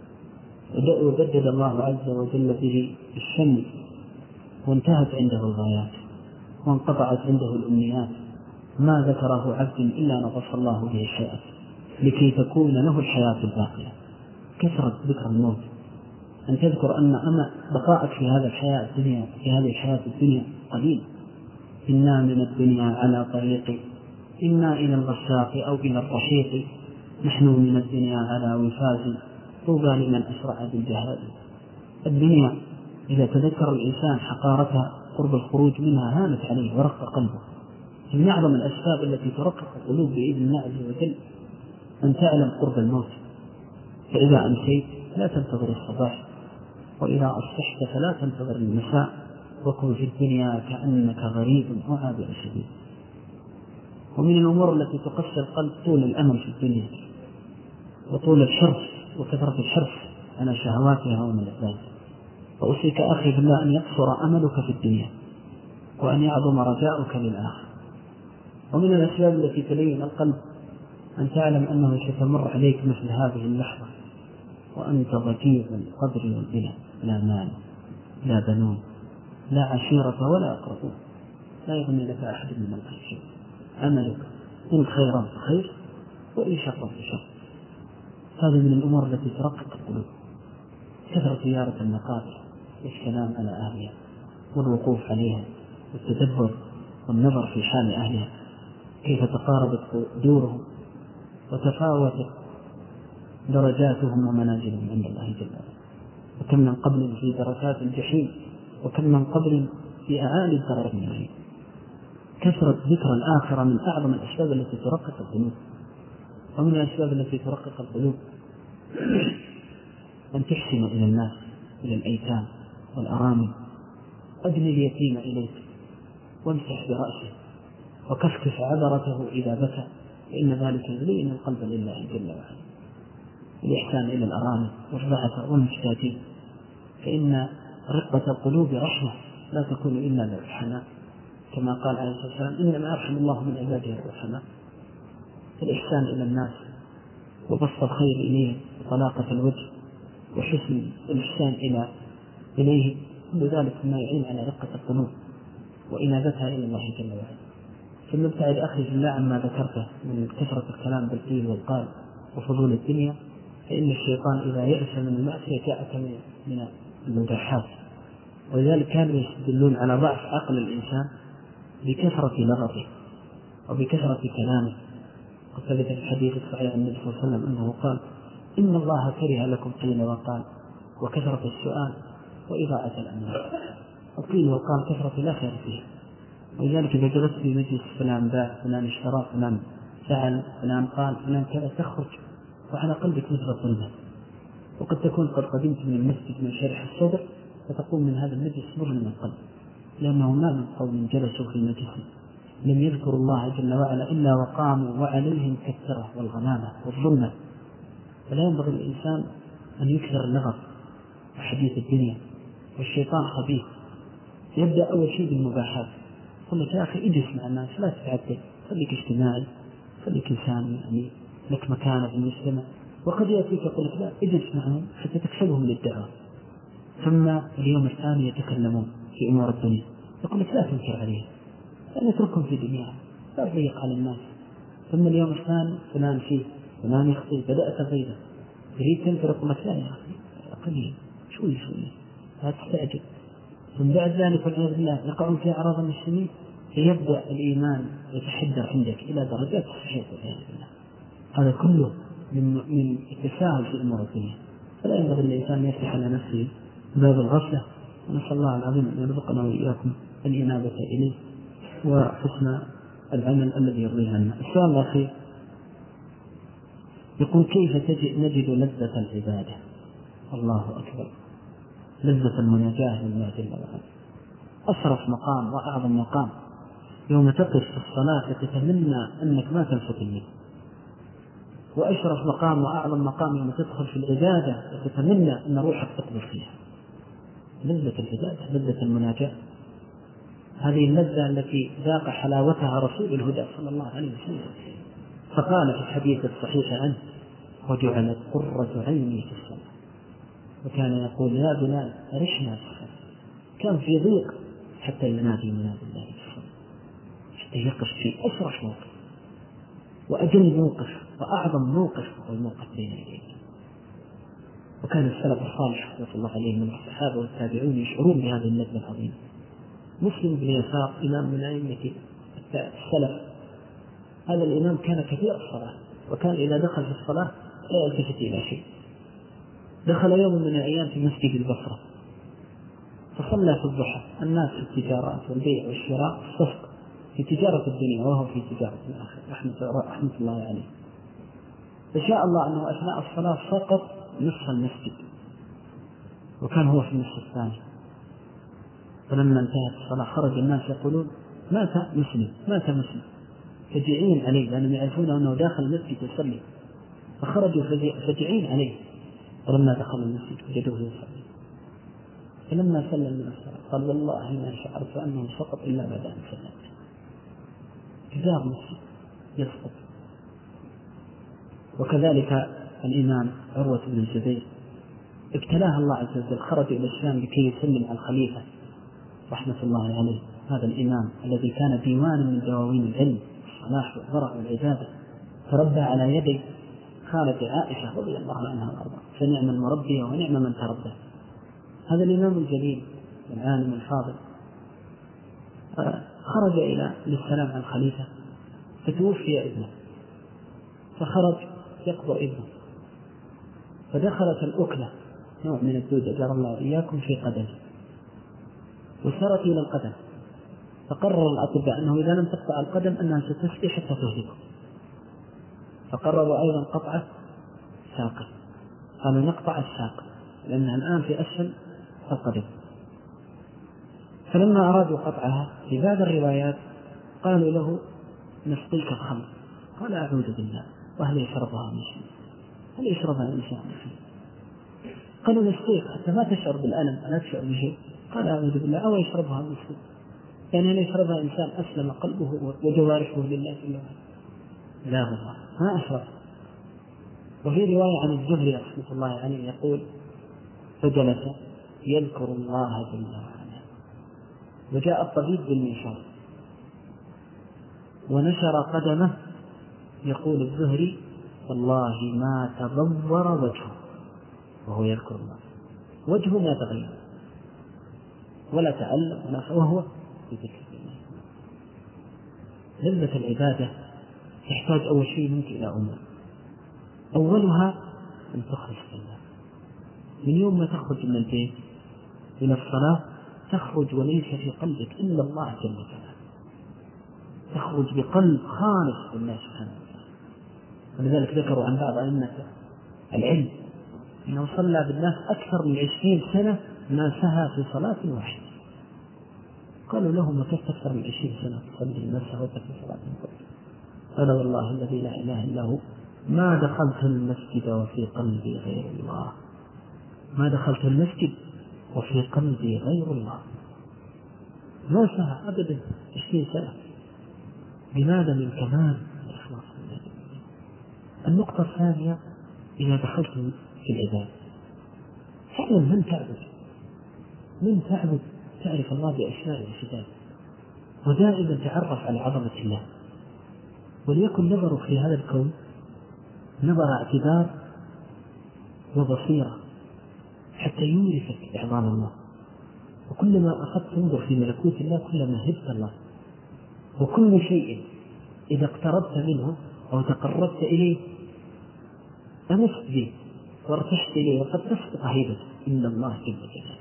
وجدد الله عز وجل به الشمل وانتهت عنده الغايات وانقطعت عنده الأمنيات، ما ذكره عبد إلا نقص الله به الحياة لكي تكون له الحياة الباقية. كثرة ذكر الموت، أن تذكر أن أما بقاءك في هذا الحياة الدنيا في هذه الحياة الدنيا قليل. إنا من الدنيا على طريق، إنا إلى الغساق أو إلى الرحيق، نحن من الدنيا على وفاز، طوبى لمن أسرع بالجهاد. الدنيا إذا تذكر الإنسان حقارتها قرب الخروج منها هانت عليه ورق قلبه. من أعظم الأسباب التي ترقق القلوب بإذن الله عز وجل أن تعلم قرب الموت، فإذا أمسيت لا تنتظر الصباح، وإذا أصبحت فلا تنتظر المساء، وكن في الدنيا كأنك غريب أو عابر سبيل. ومن الأمور التي تقسى القلب طول الأمل في الدنيا وطول الحرص وكثرة الحرص على شهواتها وملذاتها. فأوصيك أخي بالله أن يقصر أملك في الدنيا وأن يعظم رجاؤك للآخرة. ومن الأسباب التي تلين القلب أن تعلم أنه ستمر عليك مثل هذه اللحظة وأنت ضجيج القدر والبلا، لا مال لا بنون لا عشيرة ولا أقربون، لا يغني لك أحد من الله شيء. أملك إن خيرا فخير وإن شرا فشر. هذه من الأمور التي ترقق القلوب، كثرة زيارة المقابر والسلام على أهلها والوقوف عليها والتدبر والنظر في حال أهلها، كيف تقاربت دورهم وتفاوتت درجاتهم ومنازلهم عند الله جل وعلا، وكم من قبل في دركات الجحيم وكم من قبل في أعالي الدرجات من الجحيم. كثرة ذكر الآخرة من أعظم الأسباب التي ترقق القلوب. ومن الأسباب التي ترقق القلوب أن تحسن إلى الناس، إلى الأيتام والأرامل، أدن اليتيم إليك وامسح برأسه وكفكف عبرته إذا بكى، فإن ذلك يلين القلب لله جل وعلا. الإحسان إلى الأرامل والرعاة والمحتاجين، فإن رقة القلوب رحمة لا تكون إلا بالرحماء، كما قال عليه الصلاة والسلام: إنما يرحم الله من عباده الرحماء. الإحسان إلى الناس وبسط الخير إليه وطلاقة الوجه وحسن الإحسان إلى إليه، كل ذلك ما يعين على رقة القلوب. وإنابتها إلى الله جل وعلا. ثم ابتعد أخي في الله عما ذكرته من كثرة الكلام بالقيل والقال وفضول الدنيا، فإن الشيطان إذا يأس من المعصية جاءك من المباحات. ولذلك كانوا يستدلون على ضعف عقل الإنسان بكثرة لغطه وبكثرة كلامه. وثبت في الحديث الصحيح عن النبي صلى الله عليه وسلم أنه قال: إن الله كره لكم قيل وقال وكثرة السؤال وإضاعة الأموال. القيل والقال كثرة لا خير فيها. ولذلك إذا جلست في مجلس فلان باع فلان اشترى فلان فعل فلان قال فلان كذا، تخرج وعلى قلبك مثل الظلمة. وقد تكون قد قدمت من المسجد من شرح الصدر فتقوم من هذا المجلس مظلم القلب، لأنه ما من قوم جلسوا في مجلس لم يذكروا الله جل وعلا إلا وقاموا وعليهم كالثرى والغمامة والظلمة. فلا ينبغي الإنسان أن يكثر اللغط وحديث الدنيا. والشيطان خبيث، يبدأ أول شيء بالمباحات. قل لك يا أخي اجلس مع الناس، لا تتعدد، خليك اجتماعي، خليك إنسان يعني لك مكانة في المجتمع. وقد يأتيك يقول لك لا اجلس معهم حتى تكسبهم للدعوة. ثم اليوم الثاني يتكلمون في أمور الدنيا، يقول لك لا تنكر عليهم، لا نتركهم في دنياهم، لا تضيق على الناس. ثم اليوم الثاني فلان فيه فلان يخطي، بدأت غيبة، تريد تنكر، يقول لك لا يا أخي قليل شوي شوي لا تستعجل. ثم بعد ذلك والعياذ بالله يقعون في أعراض المسلمين، فيبدأ الإيمان يتحدر عندك إلى درجات الصحيح والعياذ بالله. هذا كله من من التساهل في أمور الدنيا. فلا ينبغي الإنسان أن يفتح على نفسه باب الغفلة. ونسأل الله العظيم أن يرزقنا وإياكم الإنابة إليه وحسن العمل الذي يرضيه عنا. السؤال الأخير يقول: كيف نجد لذة العبادة؟ الله أكبر، لذة المناجاة لله جل وعلا، أشرف مقام وأعظم مقام. يوم تقف في الصلاة تتمنى أنك ما تلفت اليد، وأشرف مقام وأعظم مقام يوم تدخل في العبادة تتمنى أن روحك تقبل فيها. لذة العبادة، لذة المناجاة، هذه اللذة التي ذاق حلاوتها رسول الهدى صلى الله عليه وسلم. فقال في الحديث الصحيح عنه: وجعلت قرة عيني في الصلاة. وكان يقول: يا بلال أرشنا في الصلاة. كان في ضيق حتى ينادي منادي الله في الصلاة، حتى يقف في أشرف موقف وأجل موقف وأعظم موقف هو الموقف بين يديه. وكان السلف الصالح رضي الله عليهم من الصحابة والتابعون يشعرون بهذه اللذة العظيمة. مسلم بن يسار إمام من أئمة السلف، هذا الإمام كان كثير الصلاة، وكان إذا دخل في الصلاة لا يلتفت إلى شيء. دخل يوم من الأيام في مسجد البصرة فصلى في الضحى، الناس في التجارات والبيع والشراء الصفق في تجارة الدنيا وهو في تجارة الآخرة رحمة الله عليه. فشاء الله أنه أثناء الصلاة سقط نصف المسجد، وكان هو في النصف الثاني. فلما انتهت الصلاة خرج الناس يقولون: مات مسلم مات مسلم، فجعين عليه لأنهم يعرفون أنه داخل المسجد يصلي. فخرجوا فجعين عليه. فلما دخل المسجد وجدوه يصلي. فلما سلم من الصلاة قال: والله ما شعرت أنه سقط إلا بعد أن سلمت. جزار المسجد يسقط. وكذلك الإمام عروة بن الزبير ابتلاه الله عز وجل، خرج إلى الشام لكي يسلم على الخليفة رحمة الله عليه. هذا الإمام الذي كان ديوان من دواوين العلم والصلاح والورع والعبادة، تربى على يدي خالة عائشة رضي الله عنها وأرضاها، فنعم المربية ونعم من تربى. هذا الإمام الجليل العالم الفاضل خرج إلى للسلام على الخليفة، فتوفي ابنه، فخرج يقبر ابنه، فدخلت الأكلة نوع من الدود أجر الله إياكم في قدمه، وسرت إلى القدم. فقرر الأطباء أنه إذا لم تقطع القدم أنها ستسقي حتى تهلكه، فقرروا أيضا قطع ساقه. قالوا: نقطع الساق لأنها الآن في أسفل القدم. فلما أرادوا قطعها في بعض الروايات قالوا له: نسقيك الخمر. قال: أعوذ بالله، وهل يشربها مسلم؟ هل يشربها إنسان مسلم؟ قالوا: نسقيك حتى ما تشعر بالألم ولا تشعر بشيء. قال: أعوذ بالله، أو يشربها مسلم؟ يعني أن يشربها إنسان أسلم قلبه وجوارحه لله جل وعلا. لا والله ما أشرب. وفي رواية عن الزهري رحمة الله عليه يقول: فجلس يذكر الله جل وعلا وجاء الطبيب بالمنشار ونشر قدمه، يقول الزهري: والله ما تضور وجهه وهو يذكر الله، وجهه ما تغير ولا تألم وهو في ذكر الله. لذة العبادة تحتاج أول شيء منك إلى أمور، أولها أن تخلص لله. من يوم ما تخرج من البيت إلى الصلاة تخرج وليس في قلبك إلا الله جل وعلا، تخرج بقلب خالص لله سبحانه وتعالى. ولذلك ذكروا عن بعض أئمة العلم أنه صلى بالناس أكثر من عشرين سنة ما سهى في صلاة واحدة. قالوا له: ما كيف أكثر من عشرين سنة تصلي ما سهوت في صلاة واحدة؟ قال: والله الذي لا إله إلا هو ما دخلت المسجد وفي قلبي غير الله، ما دخلت المسجد وفي قلبي غير الله. ما سهى أبدا عشرين سنة. لماذا؟ من كمال الإخلاص. النقطة الثانية: إذا دخلت في العبادة فعلا من تعبد من تعبد تعرف الله بأسماء وصفاته، ودائما تعرف على عظمة الله. وليكن نظرك في هذا الكون نظر اعتبار وبصيرة حتى يورثك إعظام الله. وكلما أخذت تنظر في ملكوت الله كلما هبت الله. وكل شيء إذا اقتربت منه أو تقربت إليه أنست به وارتحت إليه وقد تسقط هيبته إلا الله جل وعلا.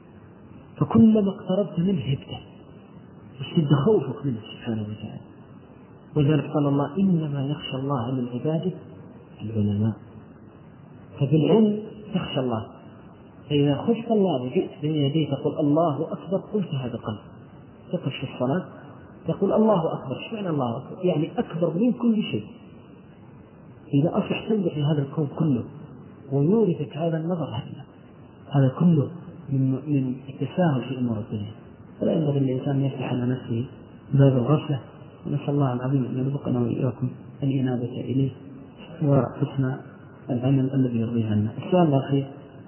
فكلما اقتربت منه هبته واشتد خوفك منه سبحانه وتعالى. ولذلك قال الله: إنما يخشى الله من عباده العلماء. فبالعلم تخشى الله. فإذا خشت الله وجئت بين يديه تقول الله أكبر، قلت هذا قلب. تقف في الصلاة تقول الله أكبر. شو معنى الله أكبر؟ يعني أكبر من كل شيء. إذا أصبح تنظر في هذا الكون كله ويورثك هذا النظر، هذا هذا كله من من التساهل في أمور الدنيا. فلا ينبغي الإنسان يفتح على نفسه باب الغفلة. ونسأل الله العظيم أن يرزقنا وإياكم الإنابة إليه وحسن العمل الذي يرضيه عنا. السؤال الأخير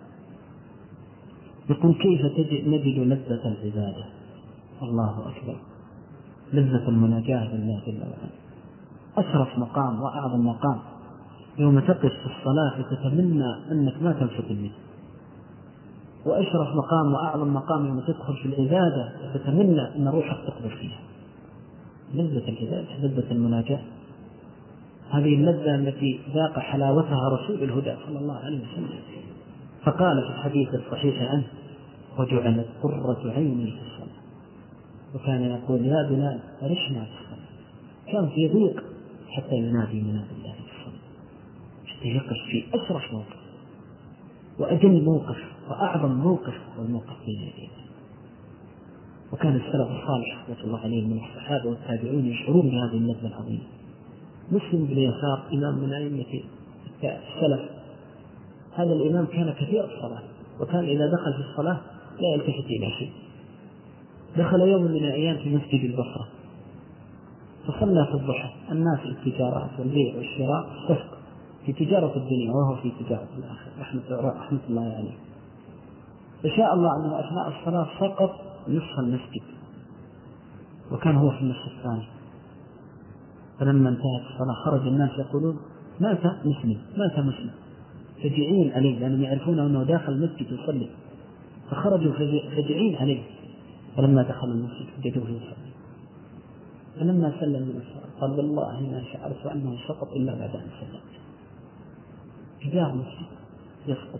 يقول: كيف نجد لذة العبادة؟ الله أكبر، لذة المناجاة بالله جل وعلا أشرف مقام وأعظم مقام. يوم تقف في الصلاة فتتمنى أنك ما تنفتل منه، وأشرف مقام وأعظم مقام يوم تدخل في العبادة فتتمنى أن روحك تقبل فيها. لذة العبادة، لذة المناجاة، هذه اللذة التي ذاق حلاوتها رسول الهدى صلى الله عليه وسلم. فقال في الحديث الصحيح عنه: وجعلت قرة عيني في الصلاة. وكان يقول: يا بلال أرشنا في الصلاة. كان في ضيق حتى ينادي منادي الله في الصلاة، حتى يقف في أشرف موقف وأجل موقف وأعظم موقف والموقف بين يديه. وكان السلف الصالح رحمة الله عليهم من الصحابة والتابعون يشعرون بهذه اللذة العظيمة. مسلم بن يسار إمام من أئمة السلف، هذا الإمام كان كثير الصلاة، وكان إذا دخل في الصلاة لا يلتفت إلى شيء. دخل يوم من الأيام في مسجد البصرة فصلى في الضحى، الناس في التجارات والبيع والشراء صفق في تجارة الدنيا وهو في تجارة الآخرة رحمة, رحمة الله عليه. فشاء الله أنه أثناء الصلاة سقط نصف المسجد، وكان هو في النصف الثاني. فلما انتهت الصلاة خرج الناس يقولون: مات مسلم، مات مسلم، فجعين عليه لأنهم يعرفون أنه داخل المسجد يصلي. فخرجوا فجعين عليه. فلما دخل المسجد وجدوه يصلي. فلما سلم من الصلاة قال: والله ما شعرت أنه سقط إلا بعد أن سلمت. جاء المسجد يسقط.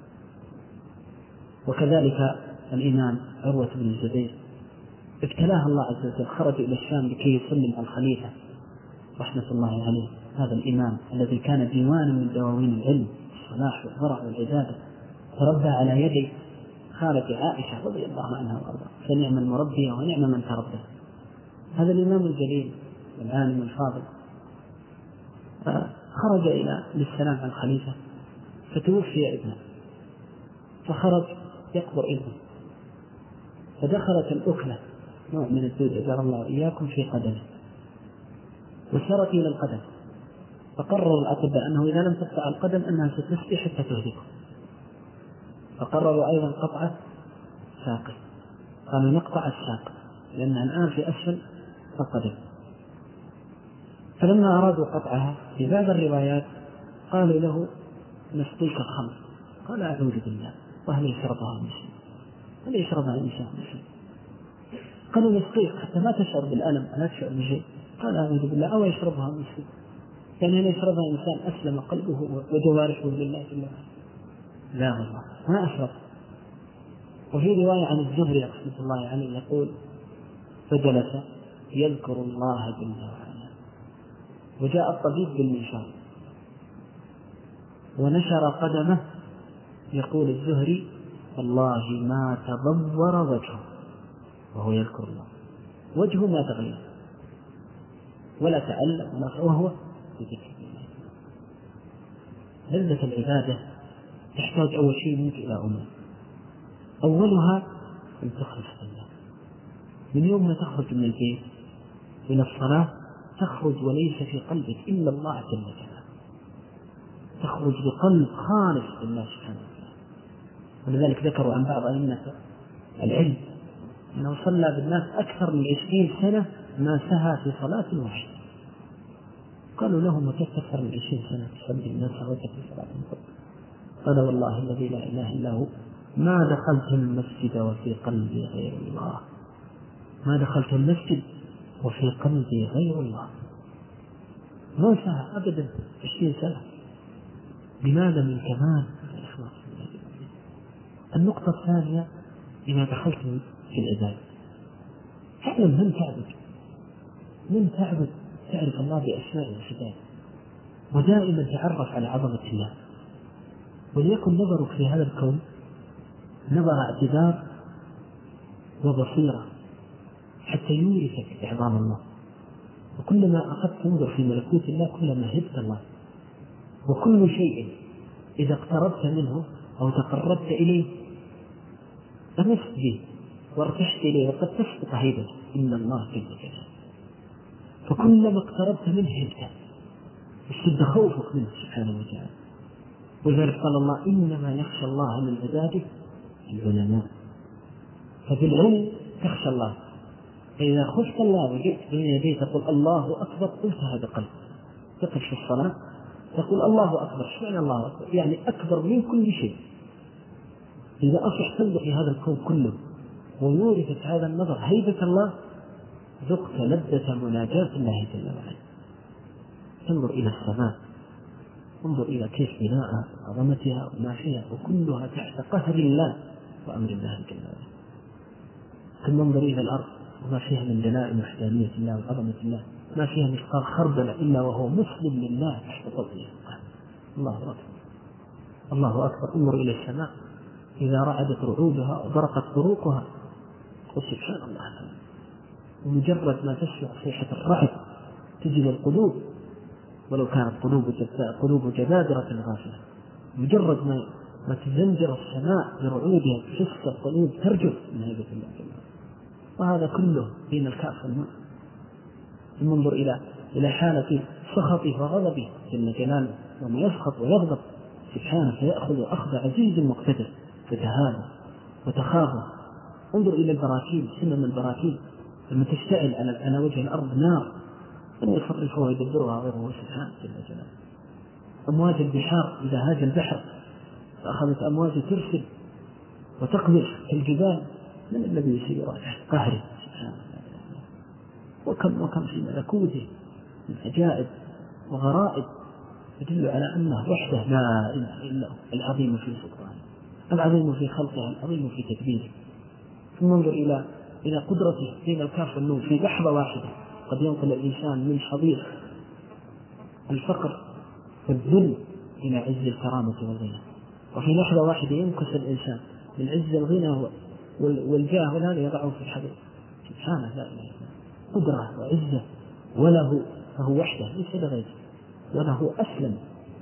وكذلك الإمام عروة بن الزبير ابتلاه الله عز وجل، خرج إلى الشام لكي يسلم على الخليفة رحمة الله عليه. هذا الإمام الذي كان ديوانا من دواوين العلم والصلاح والورع والعبادة، تربى على يدي خالة عائشة رضي الله عنها وأرضاها، فنعم المربية ونعم من تربى. هذا الإمام الجليل العالم الفاضل خرج إلى للسلام على الخليفة فتوفي ابنه، فخرج يقبر ابنه، فدخلت الأكلة نوع من الدود أجر الله إياكم في قدمه وسرت إلى القدم. فقرر الأطباء أنه إذا لم تقطع القدم أنها ستسقي حتى تهلكه. فقرروا أيضا قطع ساقه، قالوا نقطع الساق لأنها الآن في أسفل القدم. فلما أرادوا قطعها في بعض الروايات قالوا له نسقيك الخمر، قال أعوذ بالله، وهل يشربها المسلم؟ هل يشربها الإنسان مسلم؟ قالوا نسقيك حتى ما تشعر بالألم ولا تشعر بشيء، قال أعوذ بالله، أو يشربها المسلم؟ يعني هل يشربها إنسان أسلم قلبه وجوارحه لله جل وعلا؟ لا والله ما أشرب. وفي رواية عن الزهري رحمة الله عليه يقول فجلس يذكر الله جل وعلا، وجاء الطبيب بالمنشار ونشر قدمه، يقول الزهري والله ما تضور وجهه وهو يذكر الله، وجهه ما تغير ولا تألم وهو يذكر الله. لذة العبادة تحتاج أول شيء منك إلى أمور، أولها أن تخلص بالله. من يوم ما تخرج من البيت إلى الصلاة تخرج وليس في قلبك إلا الله جل وعلا، تخرج بقلب خالص لله سبحانه وتعالى. ولذلك ذكروا عن بعض أئمة العلم أنه صلى بالناس أكثر من عشرين سنة ما سهى في صلاة واحدة. قالوا له متى أكثر من عشرين سنة تصلي الناس في صلاة واحدة؟ قال والله الذي لا إله إلا هو ما دخلت المسجد وفي قلبي غير الله، ما دخلت المسجد وفي قلبي غير الله. ما سهى أبدا عشرين سنة. لماذا؟ من كمال الإخلاص. النقطة الثانية إذا دخلت في العبادة فاعلم من تعبد، من تعبد تعرف الله بأسمائه وصفاته، ودائما تعرف على عظمة الله. وليكن نظرك في هذا الكون نظر اعتبار وبصيرة حتى يورثك إعظام الله. وكلما أخذت تنظر في ملكوت الله كلما هبت الله. وكل شيء إذا اقتربت منه أو تقربت إليه أنست به وارتحت إليه وقد تسقط هيبته إن الله جل وعلا. فكلما اقتربت منه هبت اشتد خوفك منه سبحانه وتعالى. ولذلك قال الله إنما يخشى الله من عباده العلماء. فبالعلم تخشى الله. فإذا خشت الله وجئت بين يديه تقول الله أكبر قلتها بقلب. تقف في الصلاة تقول الله أكبر. شمعنى الله أكبر؟ يعني أكبر من كل شيء. إذا أصبح تنظر في هذا الكون كله ويورثك هذا النظر هيبة الله ذقت لذة مناجاة الله جل وعلا. تنظر إلى السماء، انظر إلى كيف بناءها وعظمتها وما فيها وكلها تحت قهر الله وأمر الله جل وعلا. ثم انظر إلى الأرض وما فيها من دلائل وحدانية الله وعظمة الله، ما فيها مثقال خردل إلا وهو مسلم لله تحت فضله. الله أكبر الله أكبر. انظر إلى السماء إذا رعدت رعودها وبرقت بروقها قل سبحان الله. ومجرد ما تسمع صيحة الرعد تجد القلوب ولو كانت قلوب قلوب جبابرة غافلة، مجرد ما ما تزنجر السماء برعودها تحس القلوب ترجف من هيبة الله جل وعلا. وهذا كله بين الكأس والماء. ثم انظر إلى إلى حالة سخطه وغضبه جل جلاله، وما يسخط ويغضب سبحانه فيأخذ أخذ عزيز مقتدر فتهابه وتخافه. انظر إلى البراكين، سمم البراكين لما تشتعل على على وجه الأرض نار أن يصرفها ويدبرها غيره سبحانه جل جلاله. أمواج البحار إذا هاج البحر فأخذت أمواج ترسل وتقذف الجبال، من الذي يسير تحت قهره سبحانه. وكم وكم في ملكوته من عجائب وغرائب يدل على أنه وحده لا إله إلا هو العظيم في سلطانه العظيم في خلقه العظيم في تدبيره. ثم انظر إلى إلى قدرته بين الكاف والنون. في لحظة واحدة قد ينقل الإنسان من حضيض الفقر والذل إلى عز الكرامة والغنى، وفي لحظة واحدة ينقص الإنسان من عز الغنى والجاه ولا يضعه في الحضيض. سبحانه لا إله إلا هو قدرة وعزة وله فهو وحده ليس لغيره، وله أسلم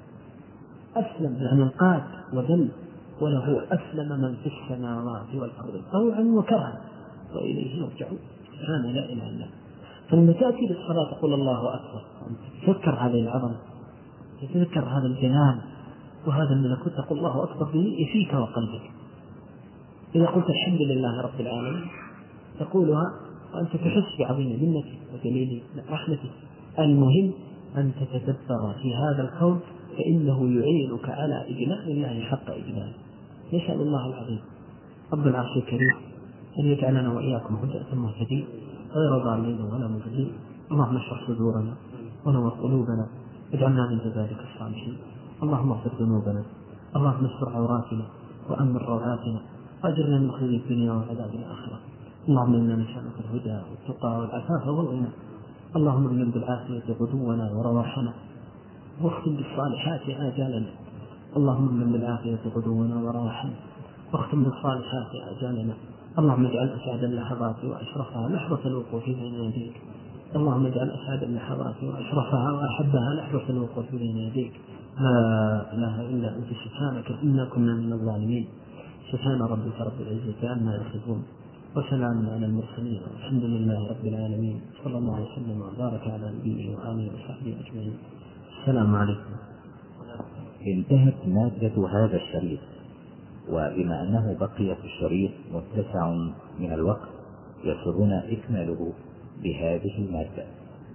أسلم يعني انقاد وذل، وله أسلم من في السماوات والأرض طوعا وكرها وإليه يرجعون. سبحانه لا إله إلا هو. فلما تأتي للصلاة تقول الله أكبر، تذكر هذه العظمة، تذكر هذا الجلال وهذا الملكوت، تقول الله أكبر به فيك وقلبك. إذا قلت الحمد لله رب العالمين تقولها وأنت تحس بعظيم منته وجليل رحمته. المهم أن تتدبر في هذا الكون فإنه يعينك على إجلال الله حق إجلاله. نسأل الله العظيم رب العرش الكريم أن يجعلنا وإياكم هداة مهتدين غير ضالين ولا مضلين. اللهم اشرح صدورنا ونور قلوبنا واجعلنا من عبادك الصالحين. اللهم اغفر ذنوبنا، اللهم استر عوراتنا وأمن روعاتنا واجرنا من خزي الدنيا وعذاب الآخرة. اللهم إنا نسألك الهدى والتقى والعفاف والغنى. اللهم امن بالعافية غدونا ورواحنا واختم بالصالحات آجالنا. اللهم امن بالعافية غدونا ورواحنا واختم بالصالحات آجالنا. اللهم اجعل أسعد اللحظات وأشرفها لحظة الوقوف بين يديك. اللهم اجعل أسعد اللحظات وأشرفها وأحبها لحظة الوقوف بين يديك. لا إله إلا أنت سبحانك إنا كنا من الظالمين. سبحان ربك رب العزة عما يصفون وسلام على المرسلين والحمد لله رب العالمين. صلى الله وسلم وبارك على نبيه وآله وصحبه أجمعين. السلام عليكم. انتهت مادة هذا الشريط، وبما أنه بقي في الشريط متسع من الوقت يسرنا إكماله بهذه المادة.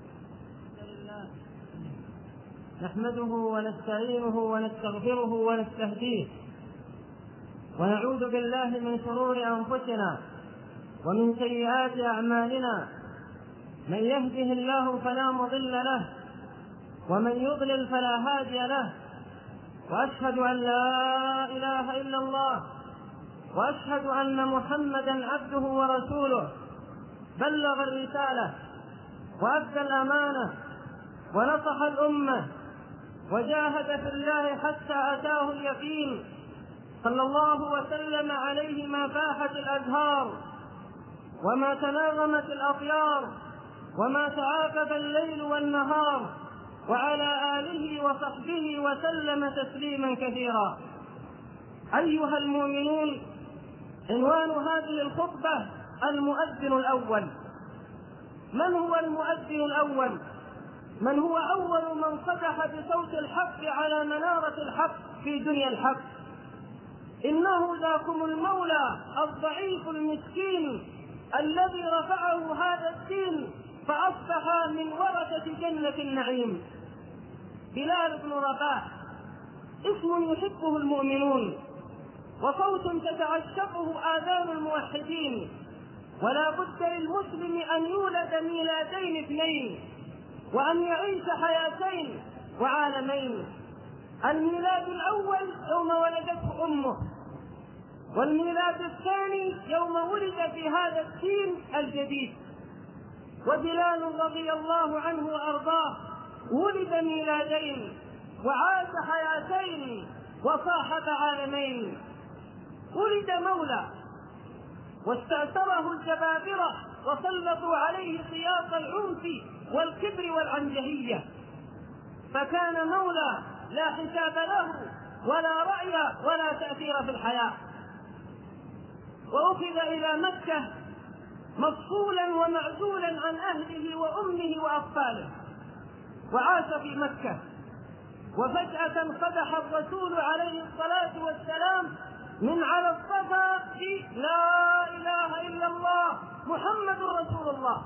نحمده ونستعينه ونستغفره ونستهديه ونعوذ بالله من شرور أنفسنا ومن سيئات أعمالنا. من يهده الله فلا مضل له ومن يضلل فلا هادي له. وأشهد أن لا إله إلا الله وأشهد أن محمدا عبده ورسوله. بلغ الرسالة وأدى الأمانة ونصح الأمة وجاهد في الله حتى أتاه اليقين. صلى الله وسلم عليه ما فاحت الأزهار وما تناغمت الأطيار وما تعاقب الليل والنهار، وعلى آله وصحبه وسلم تسليما كثيرا. أيها المؤمنون، عنوان هذه الخطبة المؤذن الأول. من هو المؤذن الأول؟ من هو أول من صدح بصوت الحق على منارة الحق في دنيا الحق. إنه ذاكم المولى الضعيف المسكين الذي رفعه هذا الدين فأصبح من ورثة جنة النعيم. بلال بن رباح اسم يحبه المؤمنون وصوت تتعشقه آذان الموحدين. ولا بد للمسلم أن يولد ميلادين اثنين وأن يعيش حياتين وعالمين. الميلاد الأول يوم ولدته أمه، والميلاد الثاني يوم ولد في هذا الدين الجديد. وبلال رضي الله عنه وأرضاه ولد ميلادين وعاش حياتين وصاحب عالمين. ولد مولى واستأثره الجبابرة وسلطوا عليه سياط العنف والكبر والعنجهية، فكان مولى لا حساب له ولا رأي ولا تأثير في الحياة. وأخذ إلى مكة مفصولا ومعزولا عن أهله وأمه وأطفاله، وعاش في مكة. وفجأة صدح الرسول عليه الصلاة والسلام من على الصفا في لا إله إلا الله محمد رسول الله،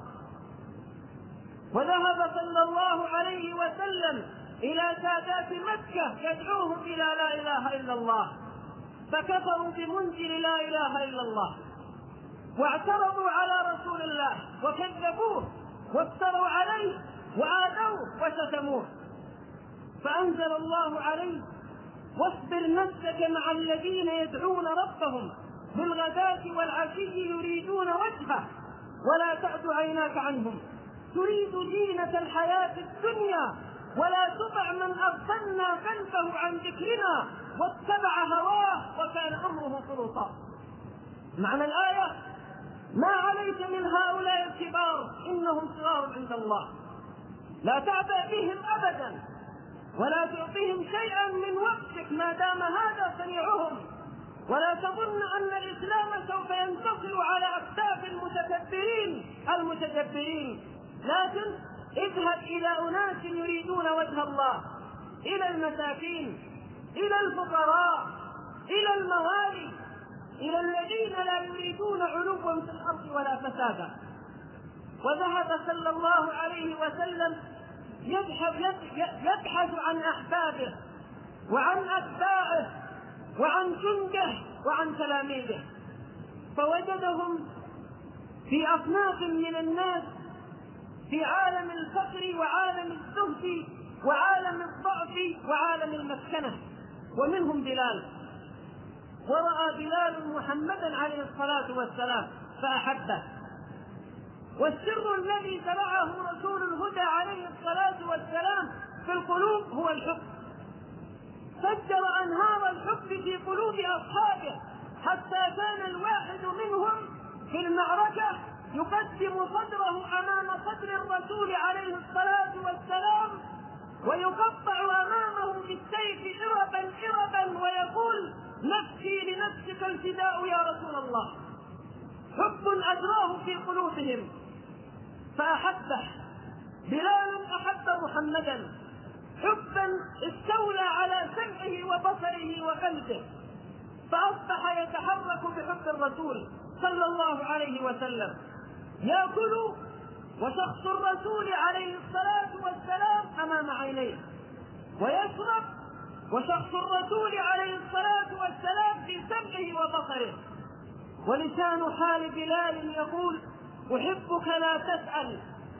وذهب صلى الله عليه وسلم إلى سادات مكة يدعوهم إلى لا إله إلا الله، فكفروا بمنزل لا إله إلا الله واعترضوا على رسول الله وكذبوه وافتروا عليه وآذوه وشتموه. فأنزل الله عليه: واصبر نفسك مع الذين يدعون ربهم بالغداة والعشي يريدون وجهه ولا تعد عيناك عنهم تريد زينة الحياة الدنيا ولا تطع من أغفلنا قلبه عن ذكرنا واتبع هواه وكان أمره فرطا. معنى الآية: ما عليك من هؤلاء الكبار إنهم صغار عند الله، لا تعبأ بهم أبدا ولا تعطيهم شيئا من وقتك ما دام هذا صنيعهم، ولا تظن أن الإسلام سوف ينتصر على أكتاف المتكبرين المتجبرين، لكن اذهب إلى أناس يريدون وجه الله، إلى المساكين، إلى الفقراء، إلى الموالي، إلى الذين لا يريدون علوا في الأرض ولا فسادا. وذهب صلى الله عليه وسلم يبحث عن أحبابه وعن أتباعه وعن جنده وعن تلاميذه، فوجدهم في أصناف من الناس في عالم الفقر وعالم الزهد وعالم الضعف وعالم المسكنة، ومنهم بلال. ورأى بلال محمدا عليه الصلاة والسلام فأحبه. والسر الذي زرعه رسول الهدى عليه الصلاة والسلام في القلوب هو الحب، فجر أنهار الحب في قلوب أصحابه حتى كان الواحد منهم في المعركة يقدم صدره أمام صدر الرسول عليه الصلاة والسلام ويقطع أمامه بالسيف إربا إربا ويقول: نفسي لنفسك الفداء يا رسول الله. حب أجراه في قلوبهم فأحبه. بلال أحب محمدا حبا استولى على سمعه وبصره وقلبه، فأصبح يتحرك بحب الرسول صلى الله عليه وسلم، يأكل وشخص الرسول عليه الصلاة والسلام أمام عينيه، ويشرب وشخص الرسول عليه الصلاة والسلام في سمعه وبصره. ولسان حال بلال يقول: أحبك لا تسأل،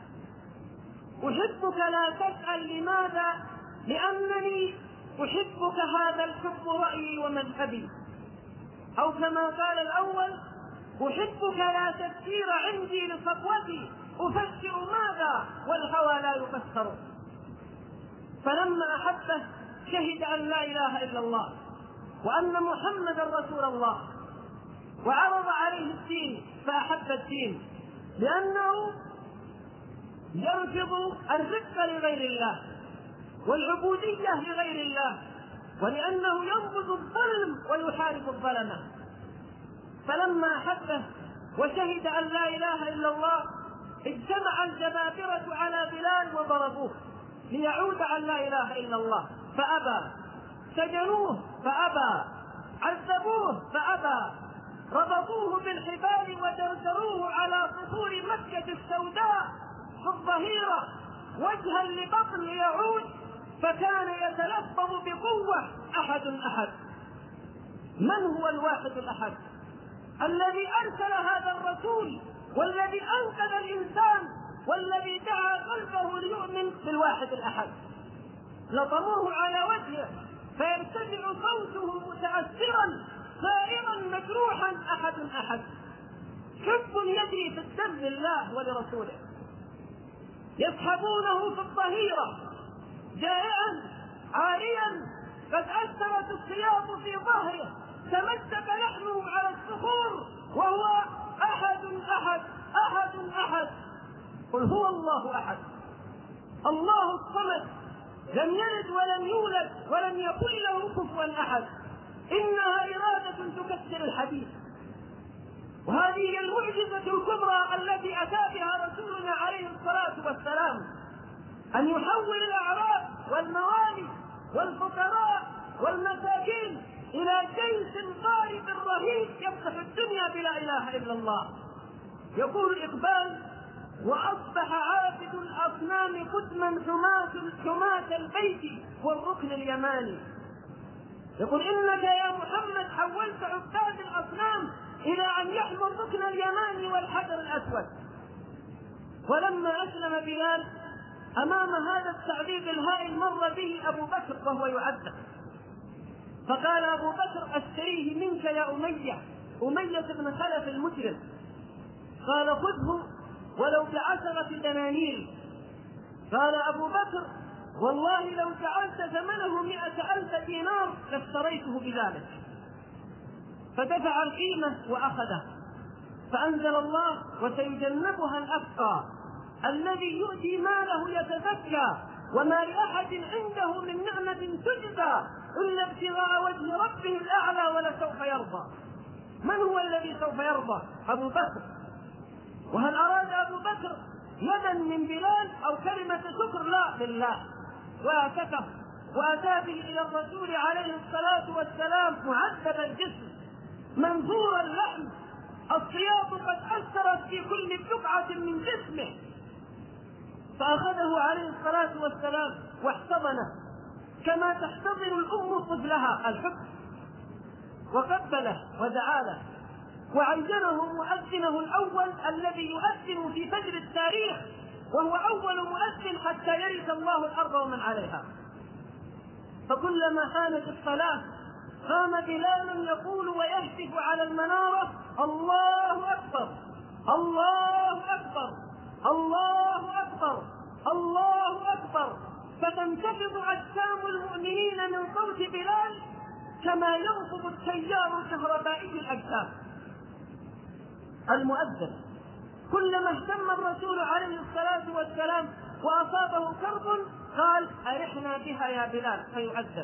أحبك لا تسأل. لماذا؟ لأنني أحبك، هذا الحب رأيي ومذهبي. أو كما قال الأول: أحبك لا تفسير عندي لصفوتي، أفسر ماذا والهوى لا يفسر. فلما أحبه شهد أن لا إله إلا الله وأن محمدا رسول الله، وعرض عليه الدين فأحب الدين، لأنه يرفض الرق لغير الله والعبودية لغير الله، ولأنه ينبذ الظلم ويحارب الظلمة. فلما أحبه وشهد أن لا إله إلا الله اجتمع الجبابرة على بلال وضربوه ليعود عن لا إله إلا الله فأبى، سجنوه فأبى، عذبوه فأبى، ربطوه بالحبال ودرجروه على صخور مكة السوداء في الظهيرة وجها لبطن يعود، فكان يتلفظ بقوة: أحد أحد. من هو الواحد الأحد الذي أرسل هذا الرسول والذي أنقذ الإنسان والذي دعا قلبه ليؤمن بالواحد الأحد؟ لطموه على وجهه فيرتفع صوته متأثرا صائرا مجروحا: أحد أحد. حب يجري في الدم لله ولرسوله. يسحبونه في الظهيرة جائعا عاريا قد أثرت السياط في ظهره، تمسك لحمه على الصخور وهو: أحد أحد أحد أحد. قل هو الله أحد الله الصمد لم يلد ولم يولد ولم يكن له كفوا أحد. إنها إرادة تكسر الحديث. وهذه هي المعجزة الكبرى التي أتى بها رسولنا عليه الصلاة والسلام، أن يحول الأعراب والموالي والفقراء والمساكين إلى جيش ضارب رهيب يفتح الدنيا بلا إله إلا الله. يقول إقبال: وأصبح عابد الأصنام كتما حماة البيت والركن اليماني. يقول: إنك يا محمد حولت عباد الأصنام إلى أن يحموا الركن اليماني والحجر الأسود. ولما أسلم بلال أمام هذا التعذيب الهائل مر به أبو بكر وهو يعذب، فقال أبو بكر: أشتريه منك يا أمية، أمية بن خلف المجرم. قال: خذه ولو بعشرة دنانير. قال أبو بكر: والله لو جعلت ثمنه مئة ألف دينار لاشتريته بذلك. فدفع القيمة وأخذه، فأنزل الله: وسيجنبها الأتقى الذي يؤتي ماله يتزكى وما لأحد عنده من نعمة تجزى إلا ابتغاء وجه ربه الأعلى ولسوف يرضى. من هو الذي سوف يرضى؟ أبو بكر. وهل أراد أبو بكر يدا من بلال أو كلمة شكر؟ لا، لله. وأتكه وأتى به إلى الرسول عليه الصلاة والسلام معذب الجسم منظور اللحم السياط قد أثرت في كل بقعة من جسمه، فأخذه عليه الصلاة والسلام واحتضنه كما تحتضن الأم طفلها الحب، وقبله ودعا له، وعينه مؤذنه الأول الذي يؤذن في فجر التاريخ، وهو أول مؤذن حتى يرث الله الأرض ومن عليها. فكلما حانت الصلاة قام بلال يقول ويهتف على المنارة: الله أكبر، الله أكبر، الله أكبر، الله أكبر، فتنتفض أجسام المؤمنين من صوت بلال كما ينفض التيار الكهربائي الأجسام. المؤذن كلما اهتم الرسول عليه الصلاة والسلام وأصابه كرب قال: أرحنا بها يا بلال، فيؤذن.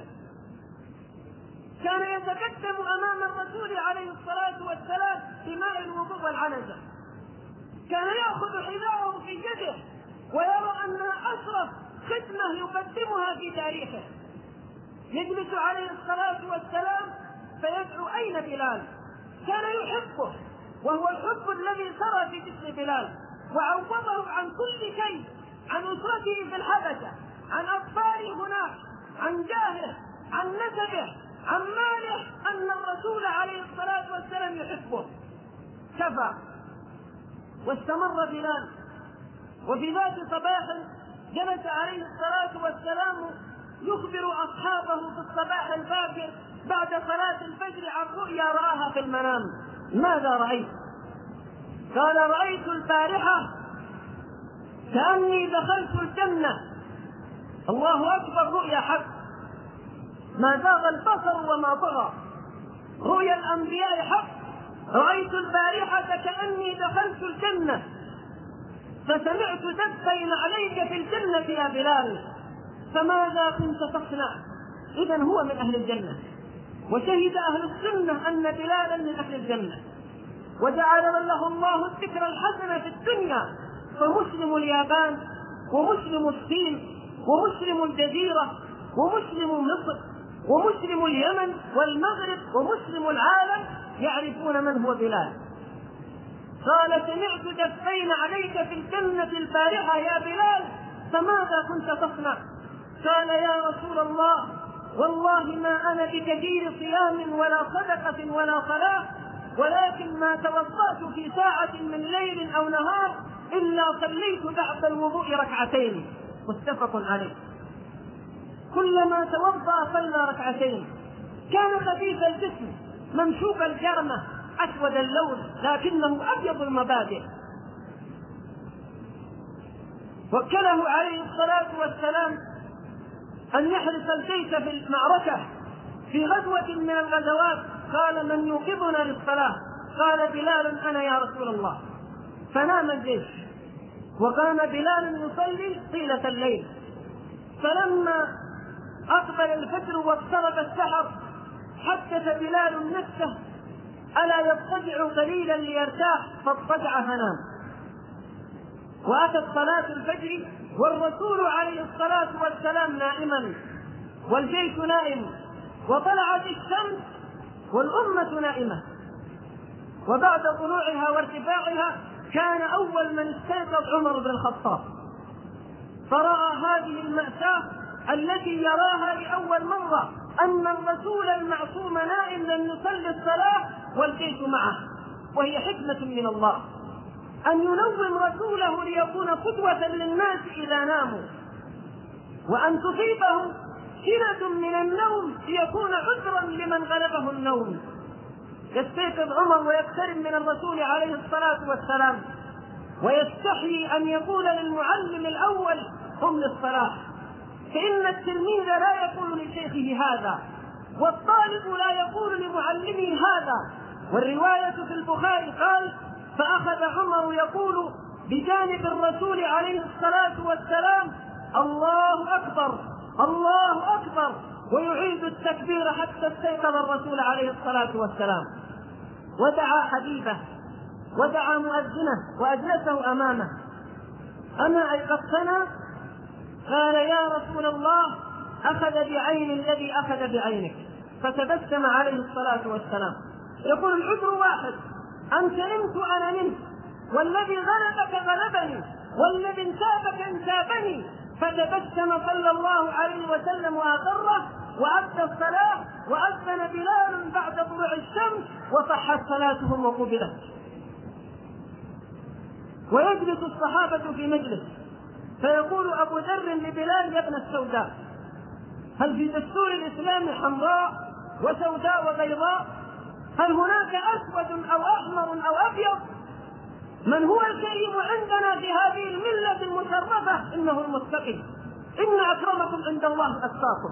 كان يتقدم أمام الرسول عليه الصلاة والسلام بماء الوضوء والعنزة، كان يأخذ حذاءه في يده ويرى أنها أشرف خدمة يقدمها في تاريخه. يجلس عليه الصلاة والسلام فيدعو: أين بلال؟ كان يحبه، وهو الحب الذي سرى في جسم بلال، وعوضه عن كل شيء، عن أسرته في الحبشة، عن أطفاله هناك، عن جاهه، عن نسبه، عن ماله، أن الرسول عليه الصلاة والسلام يحبه. كفى. واستمر بلال، وفي ذات صباح جلس عليه الصلاة والسلام يخبر أصحابه في الصباح الباكر بعد صلاة الفجر عن رؤيا رآها في المنام. ماذا رأيت؟ قال: رأيت البارحة كأني دخلت الجنة. الله أكبر، رؤيا حق، ما زاغ البصر وما طغى، رؤيا الأنبياء حق. رأيت البارحة كأني دخلت الجنة، فسمعت دبين عليك في الجنة يا بلال، فماذا كنت تصنع؟ إذن هو من أهل الجنة، وشهد أهل السنة أن بلالا من أهل الجنة، وجعل له الله الذكر الحسن في الدنيا، فمسلم اليابان ومسلم الصين ومسلم الجزيرة ومسلم مصر ومسلم اليمن والمغرب ومسلم العالم يعرفون من هو بلال. قال: سمعت دفين عليك في الجنة البارحة يا بلال، فماذا كنت تصنع؟ قال: يا رسول الله، والله ما أنا بكثير صيام ولا صدقة ولا صلاة، ولكن ما توضأت في ساعة من ليل أو نهار إلا صليت بعد الوضوء ركعتين. متفق عليه. كلما توضأ صلى ركعتين. كان خفيف الجسم ممشوق الجرمة أسود اللون، لكنه أبيض المبادئ. وكله عليه الصلاة والسلام أن يحرس الجيش في المعركة في غزوة من الغزوات. قال: من يوقظنا للصلاة؟ قال: بلال أنا يا رسول الله. فنام الجيش، وقام بلال يصلي طيلة الليل. فلما أقبل الفجر واقترب السحر حدث بلال نفسه: ألا يضطجع قليلا ليرتاح؟ فاضطجع فنام. وأتت صلاة الفجر والرسول عليه الصلاة والسلام نائما، والجيش نائم، وطلعت الشمس والأمة نائمة. وبعد طلوعها وارتفاعها كان أول من استيقظ عمر بن الخطاب، فرأى هذه المأساة التي يراها لأول مرة، أن الرسول المعصوم نائم لم يصلي الصلاة والجيش معه. وهي حكمة من الله أن ينوم رسوله ليكون قدوة للناس إذا ناموا، وأن تصيبه سنة من النوم ليكون عذرا لمن غلبه النوم. يستيقظ عمر ويقترب من الرسول عليه الصلاة والسلام، ويستحيي أن يقول للمعلم الأول: قم للصلاة، فإن التلميذ لا يقول لشيخه هذا، والطالب لا يقول لمعلمه هذا. والرواية في البخاري قال: فأخذ عمر يقول بجانب الرسول عليه الصلاة والسلام: الله أكبر، الله أكبر، ويعيد التكبير حتى استيقظ الرسول عليه الصلاة والسلام. ودعا حبيبه ودعا مؤذنه وأجلسه أمامه: أما أيقظتنا؟ قال: يا رسول الله، أخذ بعين الذي أخذ بعينك. فتبسم عليه الصلاة والسلام. يقول: العذر واحد، أن سلمت أنا منه، والذي غلبك غلبني، والذي انتابك انتابني. فتبسم صلى الله عليه وسلم وأقره وأدى الصلاة، وأذن بلال بعد طلوع الشمس وصحت صلاتهم وقبلت. ويجلس الصحابة في مجلس فيقول أبو ذر لبلال: يا ابن السوداء، هل في دستور الإسلام حمراء وسوداء وبيضاء؟ هل هناك أسود أو أحمر أو أبيض؟ من هو الكريم عندنا في هذه الملة المشرفة؟ إنه المتقي. إن أكرمكم عند الله أتقاكم.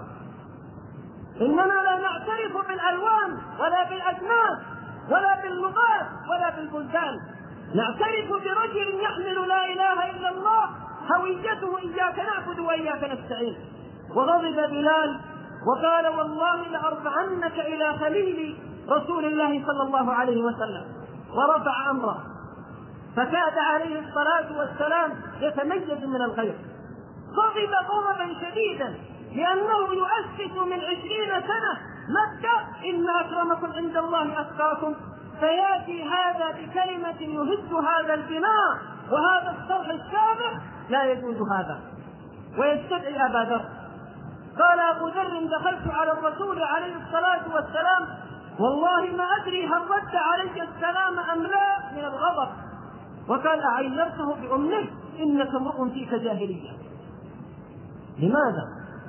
إننا لا نعترف بالألوان ولا بالأجناس ولا باللغات ولا بالبلدان، نعترف برجل يحمل لا إله إلا الله، هويته إياك نعبد وإياك نستعين. وغضب بلال وقال: والله لأرفعنك إلى خليل رسول الله صلى الله عليه وسلم، ورفع أمره. فكاد عليه الصلاة والسلام يتميز من الغير، غضب غضبا شديدا لأنه يؤسس من عشرين سنة مكة: إن أكرمكم عند الله أتقاكم، فيأتي هذا بكلمة يهز هذا البناء وهذا الصرح السابق. لا يجوز هذا. ويستدعي أبا ذر. قال أبو ذر: دخلت على الرسول عليه الصلاة والسلام، والله ما أدري هل رد علي السلام أم لا من الغضب. وقال: أعيرته بأمك، إنك امرؤ فيك جاهلية. لماذا؟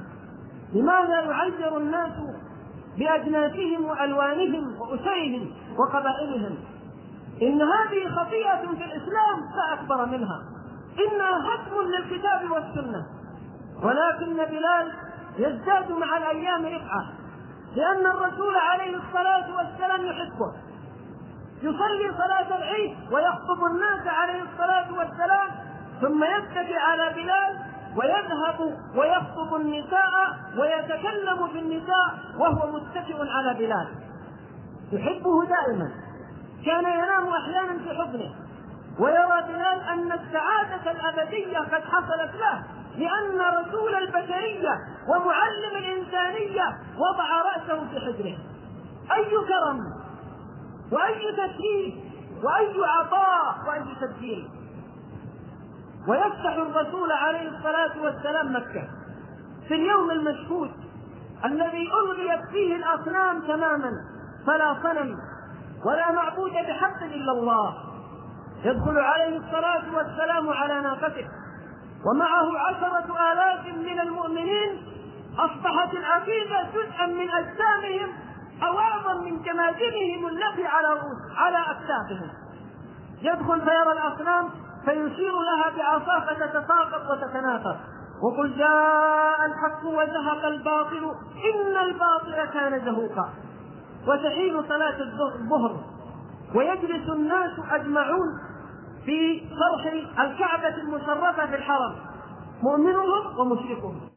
لماذا يعير الناس بأجناسهم وألوانهم وأسرهم وقبائلهم؟ إن هذه خطيئة في الإسلام لا أكبر منها، إنها هدم للكتاب والسنة. ولكن بلال يزداد مع الأيام رفعة، لأن الرسول عليه الصلاة والسلام يحبه، يصلي صلاة العيد ويخطب الناس عليه الصلاة والسلام، ثم يتكئ على بلال ويذهب ويخطب النساء ويتكلم في النساء وهو متكئ على بلال. يحبه دائما، كان ينام أحيانا في حضنه، ويرى بلال أن السعادة الأبدية قد حصلت له، لأن رسول البشرية ومعلم الإنسانية وضع رأسه في حجره. أي كرم وأي تشريف وأي عطاء وأي تبجيل. ويفتح الرسول عليه الصلاة والسلام مكة في اليوم المشهود الذي ألغيت فيه الأصنام تماما، فلا صنم ولا معبود بحق إلا الله. يدخل عليه الصلاة والسلام على ناقته ومعه عشرة آلاف من المؤمنين، أصبحت العقيدة جزءا من أجسامهم أو أعظم من جماجمهم التي على على أكتافهم. يدخل فيرى الأصنام فيشير لها بعصاه فتتساقط وتتناثر، وقل جاء الحق وزهق الباطل إن الباطل كان زهوقا. وتحين صلاة الظهر ويجلس الناس أجمعون في صرح الكعبة المشرفة في الحرم، مؤمنهم ومشركهم.